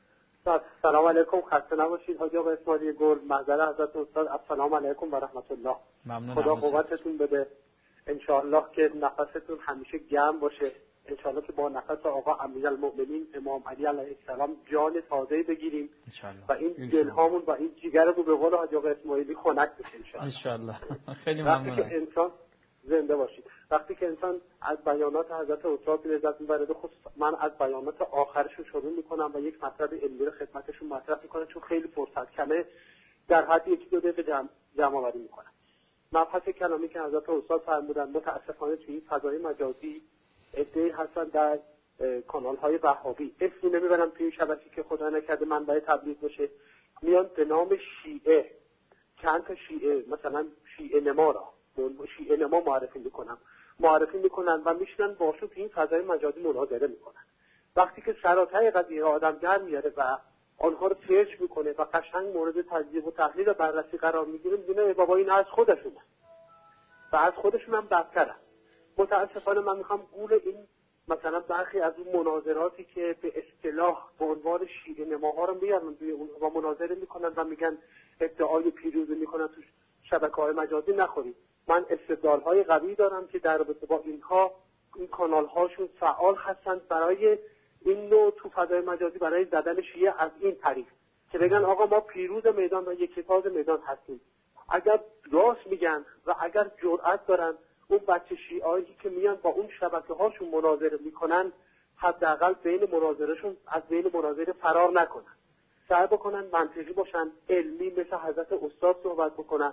سلام علیکم، خسته نباشید حاجی آقا اسماعیلی گل. معذرت حضرت استاد، السلام علیکم و رحمت الله. ممنونم. خدا قوتتون بده ان شاء الله که نفستون همیشه گرم باشه، ان شاء الله که با نفس آقا امیرالمؤمنین امام علی علیه السلام جان تازه‌ای بگیریم و این دلهامون و این جیگرمون به قول حاجی آقا اسماعیلی خنک بشه ان شاء الله. خیلی ممنونم. وقتی که انسان زنده باشید، وقتی که انسان از بیانات حضرت استاد لذت میبره، خصوص من از بیانات آخرشون شروع میکنم و یک مطلب علمی رو خدمتشون مطرح میکنم چون خیلی فرصت کمه، در حد یکی دو دقیقه جمع جمع آوری میکنم. مبحث کلامی که حضرت استاد فرمودن، متاسفانه توی این فضای مجازی عده‌ای هستن در کانال های وهابی، اسمی نمیبرم توی شبکه که خدا نکرده منبع تبلیغ باشه، میان به نام شیعه چند تا شیعه مثلا شیعه نما را شیعه نما معرفی میکنم معرفی میکنن و میشنن باشون توی این فضای مجازی مناظره میکنن. وقتی که سراتای قضیه آدم در میاره و آنها رو سرچ میکنه و قشنگ مورد تجزیه و تحلیل و بررسی قرار میگیره، میبینه بابا این از خودشونه و از خودشون هم بدتره. متاسفانه من میخوام گول این مثلا برخی از اون مناظراتی که به اصطلاح به عنوان شیعه نماها رو میارن توی اون و مناظره میکنن و میگن ادعای پیروزی میکنن تو شبکه‌های مجازی، نخورید. من استدلال‌های قوی دارم که در رابطه با اینها این کانال‌هاشون فعال هستند برای این نوع تو فضای مجازی، برای زدن شیعه از این طریق که بگن آقا ما پیروز میدان و یک تاز میدان هستیم. اگر راست میگن و اگر جرأت دارن اون بچه شیعایی که میان با اون شبکه‌هاشون مناظره میکنن، حداقل بین مناظرهشون از بین مناظره فرار نکنن، سعی بکنن منطقی باشن، علمی مثل حضرت استاد صحبت بکنن.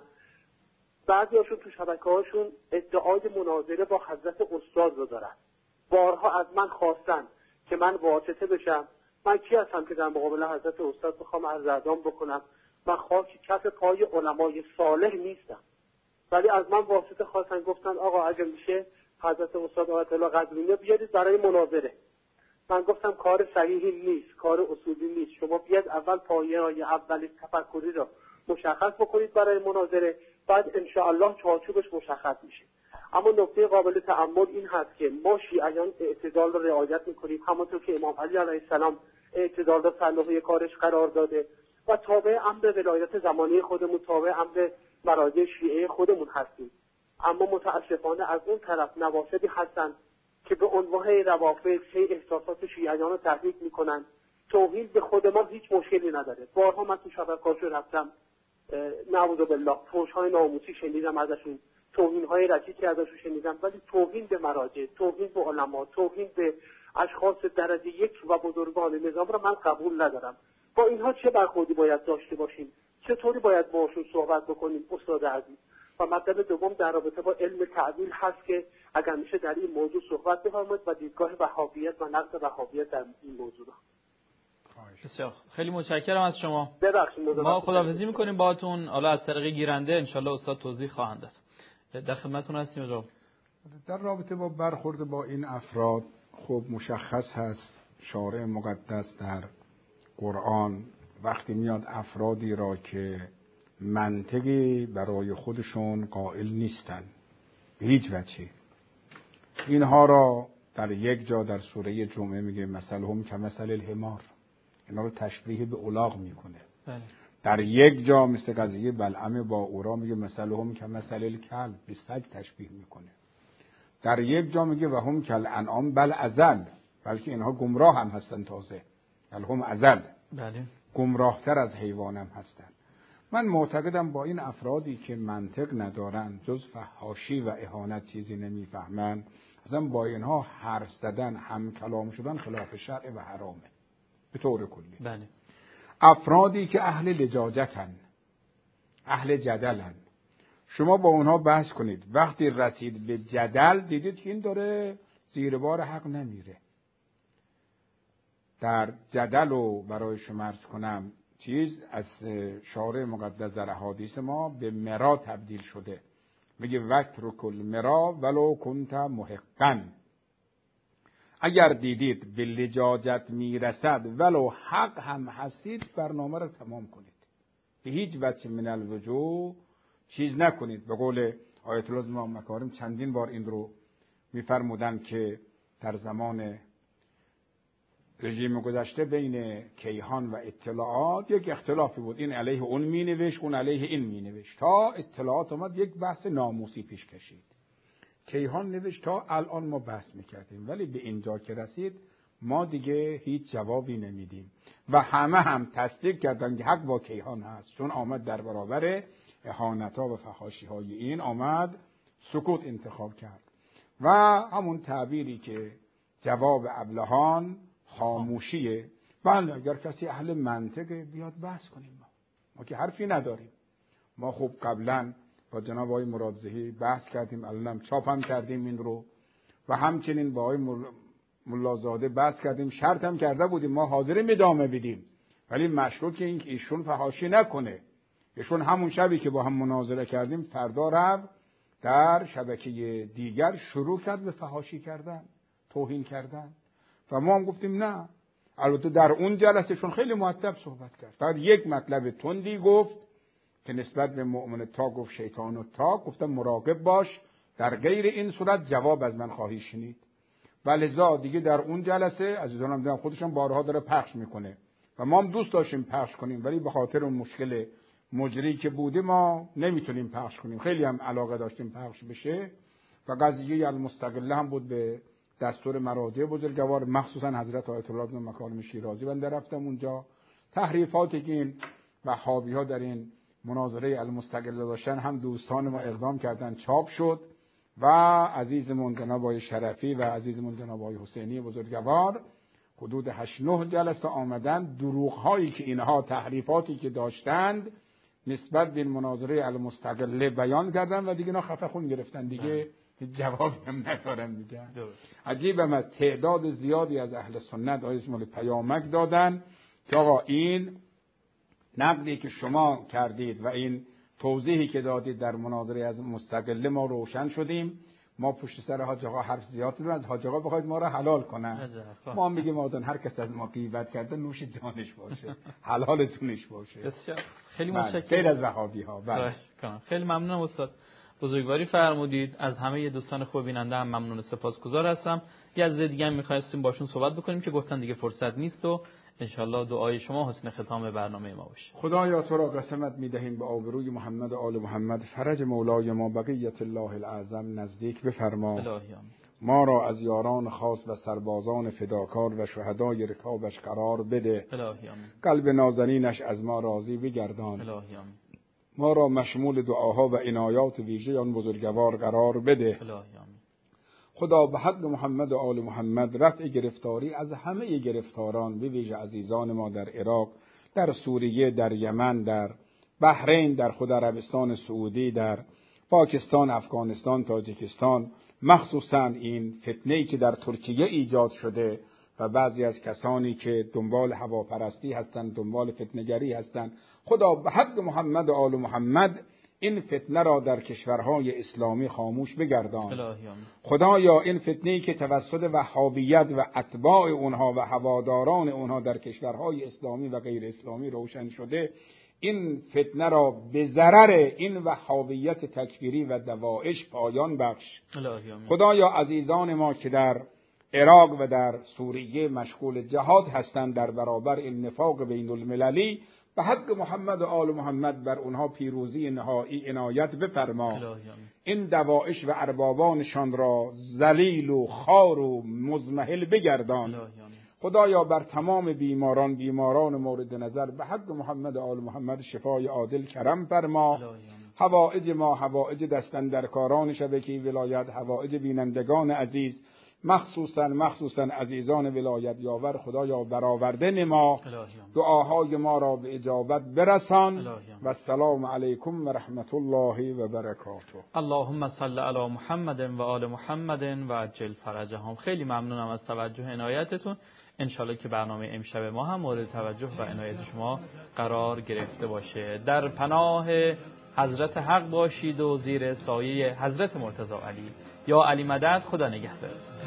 بعضی هاشون تو شبکه هاشون ادعای مناظره با حضرت استاد رو دارن. بارها از من خواستن که من واسطه بشم. من کی هستم که در مقابل حضرت استاد بخوام عرض اعدام بکنم؟ من خاک کف پای علمای صالح نیستم. ولی از من واسطه خواستن، گفتن آقا اگه میشه حضرت استاد آیت الله قزوینی بیارید برای مناظره. من گفتم کار صحیحی نیست، کار اصولی نیست. شما بیاد اول پایه‌های اول تفکری را مشخص بکنید برای مناظره، بعد ان شاء الله چارچوبش مشخص میشه. اما نکته قابل تأمل این هست که ما شیعیان اعتدال را رعایت میکنیم، همونطور که امام علی علیه السلام اعتدال را صلاحی کارش قرار داده و تابع امر ولایت زمانی خودمون، تابع امر مراجع شیعه خودمون هستیم. اما متاسفانه از اون طرف نواسبی هستن که به عنوان روافض هی احساسات شیعیان رو تحریک میکنن. توحید به خود ما هیچ مشکلی نداره. بارها من تو شبکه‌هاشون رفتم، نعوذ بالله، فحش‌های ناموسی شنیدم ازشون، توهین‌های رکیکی ازشون شنیدم، ولی توهین به مراجع، توهین به علما، توهین به اشخاص درجه یک و بزرگان نظام را من قبول ندارم. با اینها چه برخوردی باید داشته باشیم؟ چطوری باید باهاشون صحبت بکنیم استاد عزیز؟ و مطلب دوم در رابطه با علم تعدیل هست که اگر میشه در این موضوع صحبت بفرمایید و دیدگاه وهابیت و نقد وهابیت در این موضوع. بسیار خیلی متشکرم از شما. ببخشید ما خداحافظی میکنیم باهاتون. حالا از طریق گیرنده انشالله استاد توضیح خواهند داد. در خدمتتون هستیم جناب. در رابطه با برخورد با این افراد خب مشخص هست شارع مقدس در قرآن وقتی میاد افرادی را که منطقی برای خودشون قائل نیستن به هیچ وجهی، اینها را در یک جا در سوره جمعه میگه مثلهم کمثل الحمار، اینا رو تشبیه به الاغ میکنه. بله. در یک جا مثل قضیه بلعم با اورا میگه مثلهم کمثل الکلب، به سگ تشبیه میکنه. در یک جا میگه و هم کالانعام بل اضل، بلکه اینها گمراه هم هستن، تازه بل هم اضل، بله، گمراهتر از حیوان هم هستن. من معتقدم با این افرادی که منطق ندارن، جز فحاشی و اهانت چیزی نمیفهمن، اصلا با اینها حرف زدن، هم کلام شدن خلاف شرع و حرامه به طور کلی. بله. افرادی که اهل لجاجتن، اهل جدلن، شما با اونها بحث کنید، وقتی رسید به جدل دیدید که این داره زیر بار حق نمیره. در جدل و برای شما عرض کنم چیز از شارع مقدس در احادیث ما به مرا تبدیل شده، میگه وترک المرا ولو کنت محقا، اگر دیدید به لجاجت میرسد ولو حق هم هستید برنامه رو تمام کنید، به هیچ وجه من الوجوه چیز نکنید. به قول آیت الله امام مکارم چندین بار این رو میفرمودن که در زمان رژیم گذشته بین کیهان و اطلاعات یک اختلافی بود، این علیه اون می نوشت، اون علیه این می نوشت، تا اطلاعات اومد یک بحث ناموسی پیش کشید. کیهان نوشت تا الان ما بحث میکردیم، ولی به اینجا که رسید ما دیگه هیچ جوابی نمیدیم و همه هم تصدیق کردن که حق با کیهان هست، چون آمد در برابر اهانت‌ها و فحاشی‌های این آمد سکوت انتخاب کرد و همون تعبیری که جواب ابلهان خاموشیه. بله اگر کسی اهل منطقه بیاد بحث کنیم، ما ما که حرفی نداریم. ما خوب قبلا با جناب آقای مرادزهی بحث کردیم، الانم چاپ هم کردیم این رو، و همچنین با آقای ملازاده بحث کردیم، شرط هم کرده بودیم ما حاضریم ادامه بدیم، ولی مشروط این که ایشون فحاشی نکنه. ایشون همون شبی که با هم مناظره کردیم فردا رفت در شبکه دیگر شروع کرد به فحاشی کردن، توهین کردن، و ما هم گفتیم نه. البته در اون جلسه چون خیلی مؤدب صحبت کرد، فقط یک مطلب تندی گفت که نسبت به مؤمن تا گفت شیطان و تا، گفتم مراقب باش، در غیر این صورت جواب از من خواهی شنید. ولذا دیگه در اون جلسه عزیزانم دیدم خودشون بارها داره پخش میکنه و ما هم دوست داشتیم پخش کنیم، ولی به خاطر اون مشکل مجری که بوده ما نمیتونیم پخش کنیم. خیلی هم علاقه داشتیم پخش بشه و قضیه المستقله هم بود به دستور مراجع بزرگوار، مخصوصا حضرت آیت الله ابن مکارم شیرازی. من رفتم اونجا، تحریفاتی که این وهابی‌ها در این مناظره المستقله داشتن هم دوستان ما اقدام کردن، چاپ شد و عزیزمون جناب آقای شرفی و عزیزمون جناب آقای حسینی بزرگوار حدود هشت نه جلسه آمدن، دروغ‌هایی که اینها تحریفاتی که داشتند نسبت به این مناظره المستقله بیان کردن و دیگه اینا خفه خون گرفتن، دیگه جوابی هم ندارن میگن. عجیبه، ما تعداد زیادی از اهل سنت آیه مال پیامک دادن که آقا این نقدی که شما کردید و این توضیحی که دادید در مناظره از مستقله ما روشن شدیم. ما پشت سر حاج آقا حرف زیاد زدیم، از حاج آقا بخواید ما رو حلال کنن. ما میگیم آدم هر کس از ما غیبت کرده نوش جانش باشه، حلالتونش باشه. بسیار خیلی بله. متشکرم. خیلی از وهابی ها. بله. خیلی ممنونم استاد. بزرگواری فرمودید. از همه دوستان خوب بیننده هم ممنون و سپاسگزار هستم. یه از دیگه هم می‌خواستیم باشون صحبت بکنیم که گفتن دیگه فرصت نیست و انشالله دعای شما حسن ختام برنامه ما باشه. خدایا تو را قسمت میدهیم به آبروی محمد و آل محمد، فرج مولای ما بقیت الله الاعظم نزدیک بفرما. الهی آمین. ما را از یاران خاص و سربازان فداکار و شهدای رکابش قرار بده. الهی آمین. قلب نازنینش از ما راضی بگردان. الهی آمین. ما را مشمول دعاها و عنایات ویژه آن بزرگوار قرار بده. الهی آمین. خدا به حق محمد و آل محمد رفع گرفتاری از همه گرفتاران، به ویژه عزیزان ما در عراق، در سوریه، در یمن، در بحرین، در خود عربستان سعودی، در پاکستان، افغانستان، تاجیکستان، مخصوصا این فتنه‌ای که در ترکیه ایجاد شده و بعضی از کسانی که دنبال هواپرستی هستند، دنبال فتنه‌گری هستند، خدا به حق محمد و آل محمد این فتنه را در کشورهای اسلامی خاموش بگردان. خدایا این فتنه‌ای که توسط وهابیت و اتباع اونها و هواداران اونها در کشورهای اسلامی و غیر اسلامی روشن شده، این فتنه را به ضرر این وهابیت تکفیری و دواعش پایان بخش. خدایا عزیزان ما که در عراق و در سوریه مشغول جهاد هستند در برابر این نفاق بین المللی، به حق محمد و آل محمد بر اونها پیروزی نهایی عنایت بفرما. این دواعش و اربابانشان را ذلیل و خوار و مضمحل بگردان. خدایا بر تمام بیماران بیماران مورد نظر به حق محمد و آل محمد شفای عاجل کرم فرما. حوائج ما حوائج دستاندرکاران شبکه ولایت، حوائج بینندگان عزیز، مخصوصا مخصوصا عزیزان ولایت یاور، خدایا برآورده نما، دعاهای ما را به اجابت برسان. و السلام علیکم و رحمت الله و برکاته. اللهم صل علی محمد و آل محمد و عجل فرجهم. خیلی ممنونم از توجه عنایتتون. انشالله که برنامه امشب ما هم مورد توجه و عنایت شما قرار گرفته باشه. در پناه حضرت حق باشید و زیر سایه حضرت مرتضی علی. یا علی مدد. خدا نگهدارتون.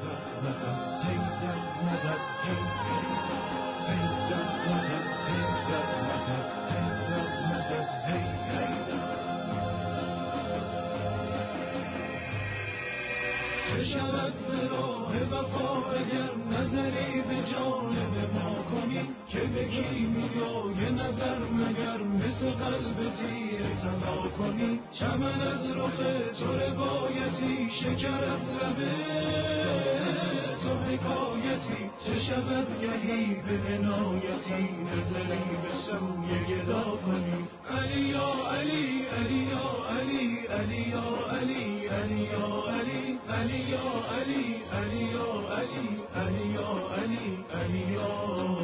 شود راه وفا اگر نظری به جانب ما کنی، که بگی میای نظر مگر مثل قلب تیر تلا کنی. چمن از رخ تو روایتی، شکر از لبه تو حکایتی. چه شود گهی به عنایتی، نظری به سوی گدا کنی. علی یا علی علی یا علی علی یا علی علی یا علی علی یا علی علی یا علی علی یا علی علی یا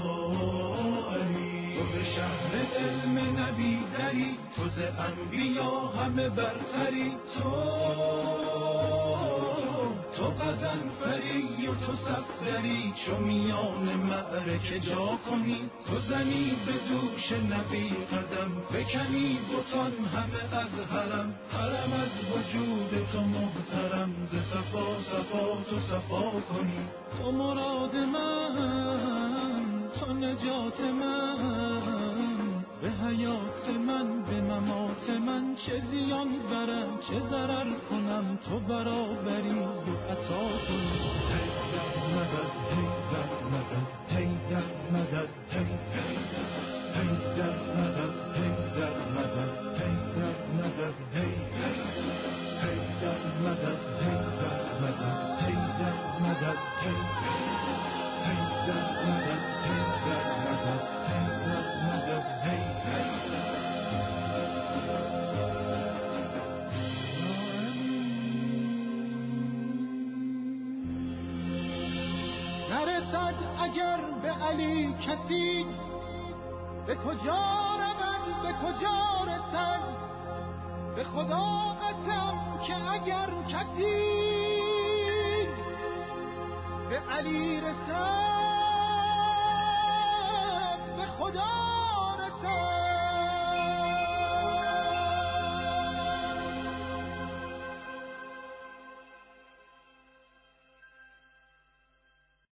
علی. تو به شهر علم نبی دری، تو ز انبیا همه برتری. تو تو قزنفری و تو صفدری، چو میان معرکه جا کنی. تو زنی به دوش نبی قدم، بکنی بتان همه از حرم. حرم از وجود تو محترم، ز صفا صفا تو صفا کنی. تو مراد من، تو نجات من، به حیات من به ممات من. چه زیان برم چه ضرر کنم، تو برابری و عطا کنی. حیدر مدد حیدر مدد حیدر مدد حیدر مدد حیدر مدد حیدر مدد حیدر مدد حیدر مدد حیدر مدد حیدر مدد حیدر مدد حیدر مدد حیدر. نرسد اگر به علی کسی، به کجا رود به کجا رسد. به خدا قسم که اگر کسی به علی رسد، به خدا